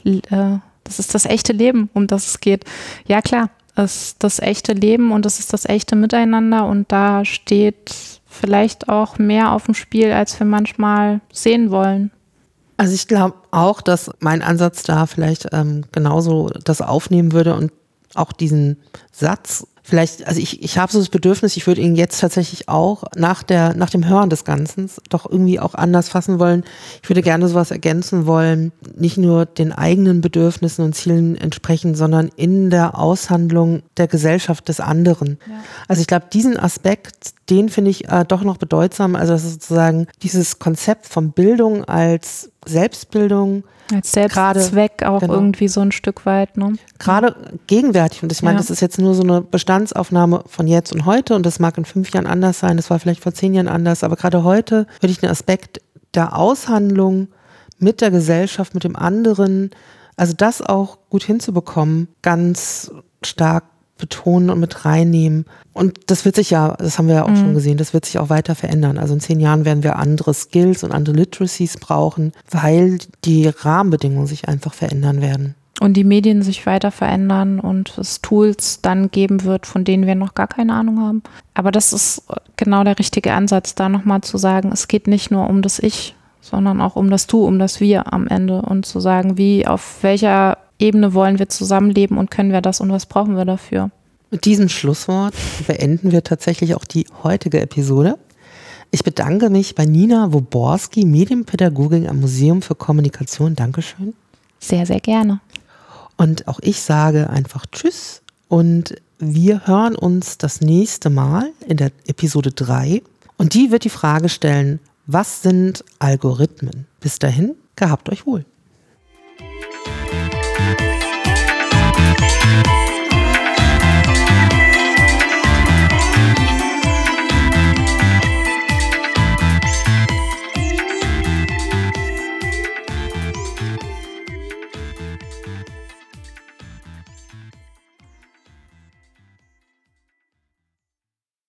das ist das echte Leben, um das es geht. Ja klar, es ist das echte Leben und es ist das echte Miteinander und da steht vielleicht auch mehr auf dem Spiel, als wir manchmal sehen wollen. Also ich glaube auch, dass mein Ansatz da vielleicht genauso das aufnehmen würde und auch diesen Satz vielleicht, also ich habe so das Bedürfnis, ich würde ihn jetzt tatsächlich auch nach dem Hören des Ganzen doch irgendwie auch anders fassen wollen. Ich würde gerne sowas ergänzen wollen, nicht nur den eigenen Bedürfnissen und Zielen entsprechen, sondern in der Aushandlung der Gesellschaft des anderen. Ja. Also ich glaube, diesen Aspekt, den finde ich doch noch bedeutsam, also das ist sozusagen dieses Konzept von Bildung als Selbstbildung, als Selbstzweck auch genau. Irgendwie so ein Stück weit. Ne? Gerade gegenwärtig. Und ich meine, das ist jetzt nur so eine Bestandsaufnahme von jetzt und heute und das mag in 5 Jahren anders sein, das war vielleicht vor 10 Jahren anders, aber gerade heute würde ich den Aspekt der Aushandlung mit der Gesellschaft, mit dem anderen, also das auch gut hinzubekommen, ganz stark betonen und mit reinnehmen. Und das wird sich ja, das haben wir ja auch schon gesehen, das wird sich auch weiter verändern. Also in 10 Jahren werden wir andere Skills und andere Literacies brauchen, weil die Rahmenbedingungen sich einfach verändern werden. Und die Medien sich weiter verändern und es Tools dann geben wird, von denen wir noch gar keine Ahnung haben. Aber das ist genau der richtige Ansatz, da nochmal zu sagen, es geht nicht nur um das Ich, sondern auch um das Du, um das Wir am Ende und zu sagen, auf welcher Ebene wollen wir zusammenleben und können wir das und was brauchen wir dafür? Mit diesem Schlusswort beenden wir tatsächlich auch die heutige Episode. Ich bedanke mich bei Nina Woborski, Medienpädagogin am Museum für Kommunikation. Dankeschön. Sehr, sehr gerne. Und auch ich sage einfach Tschüss und wir hören uns das nächste Mal in der Episode 3 und die wird die Frage stellen, was sind Algorithmen? Bis dahin, gehabt euch wohl.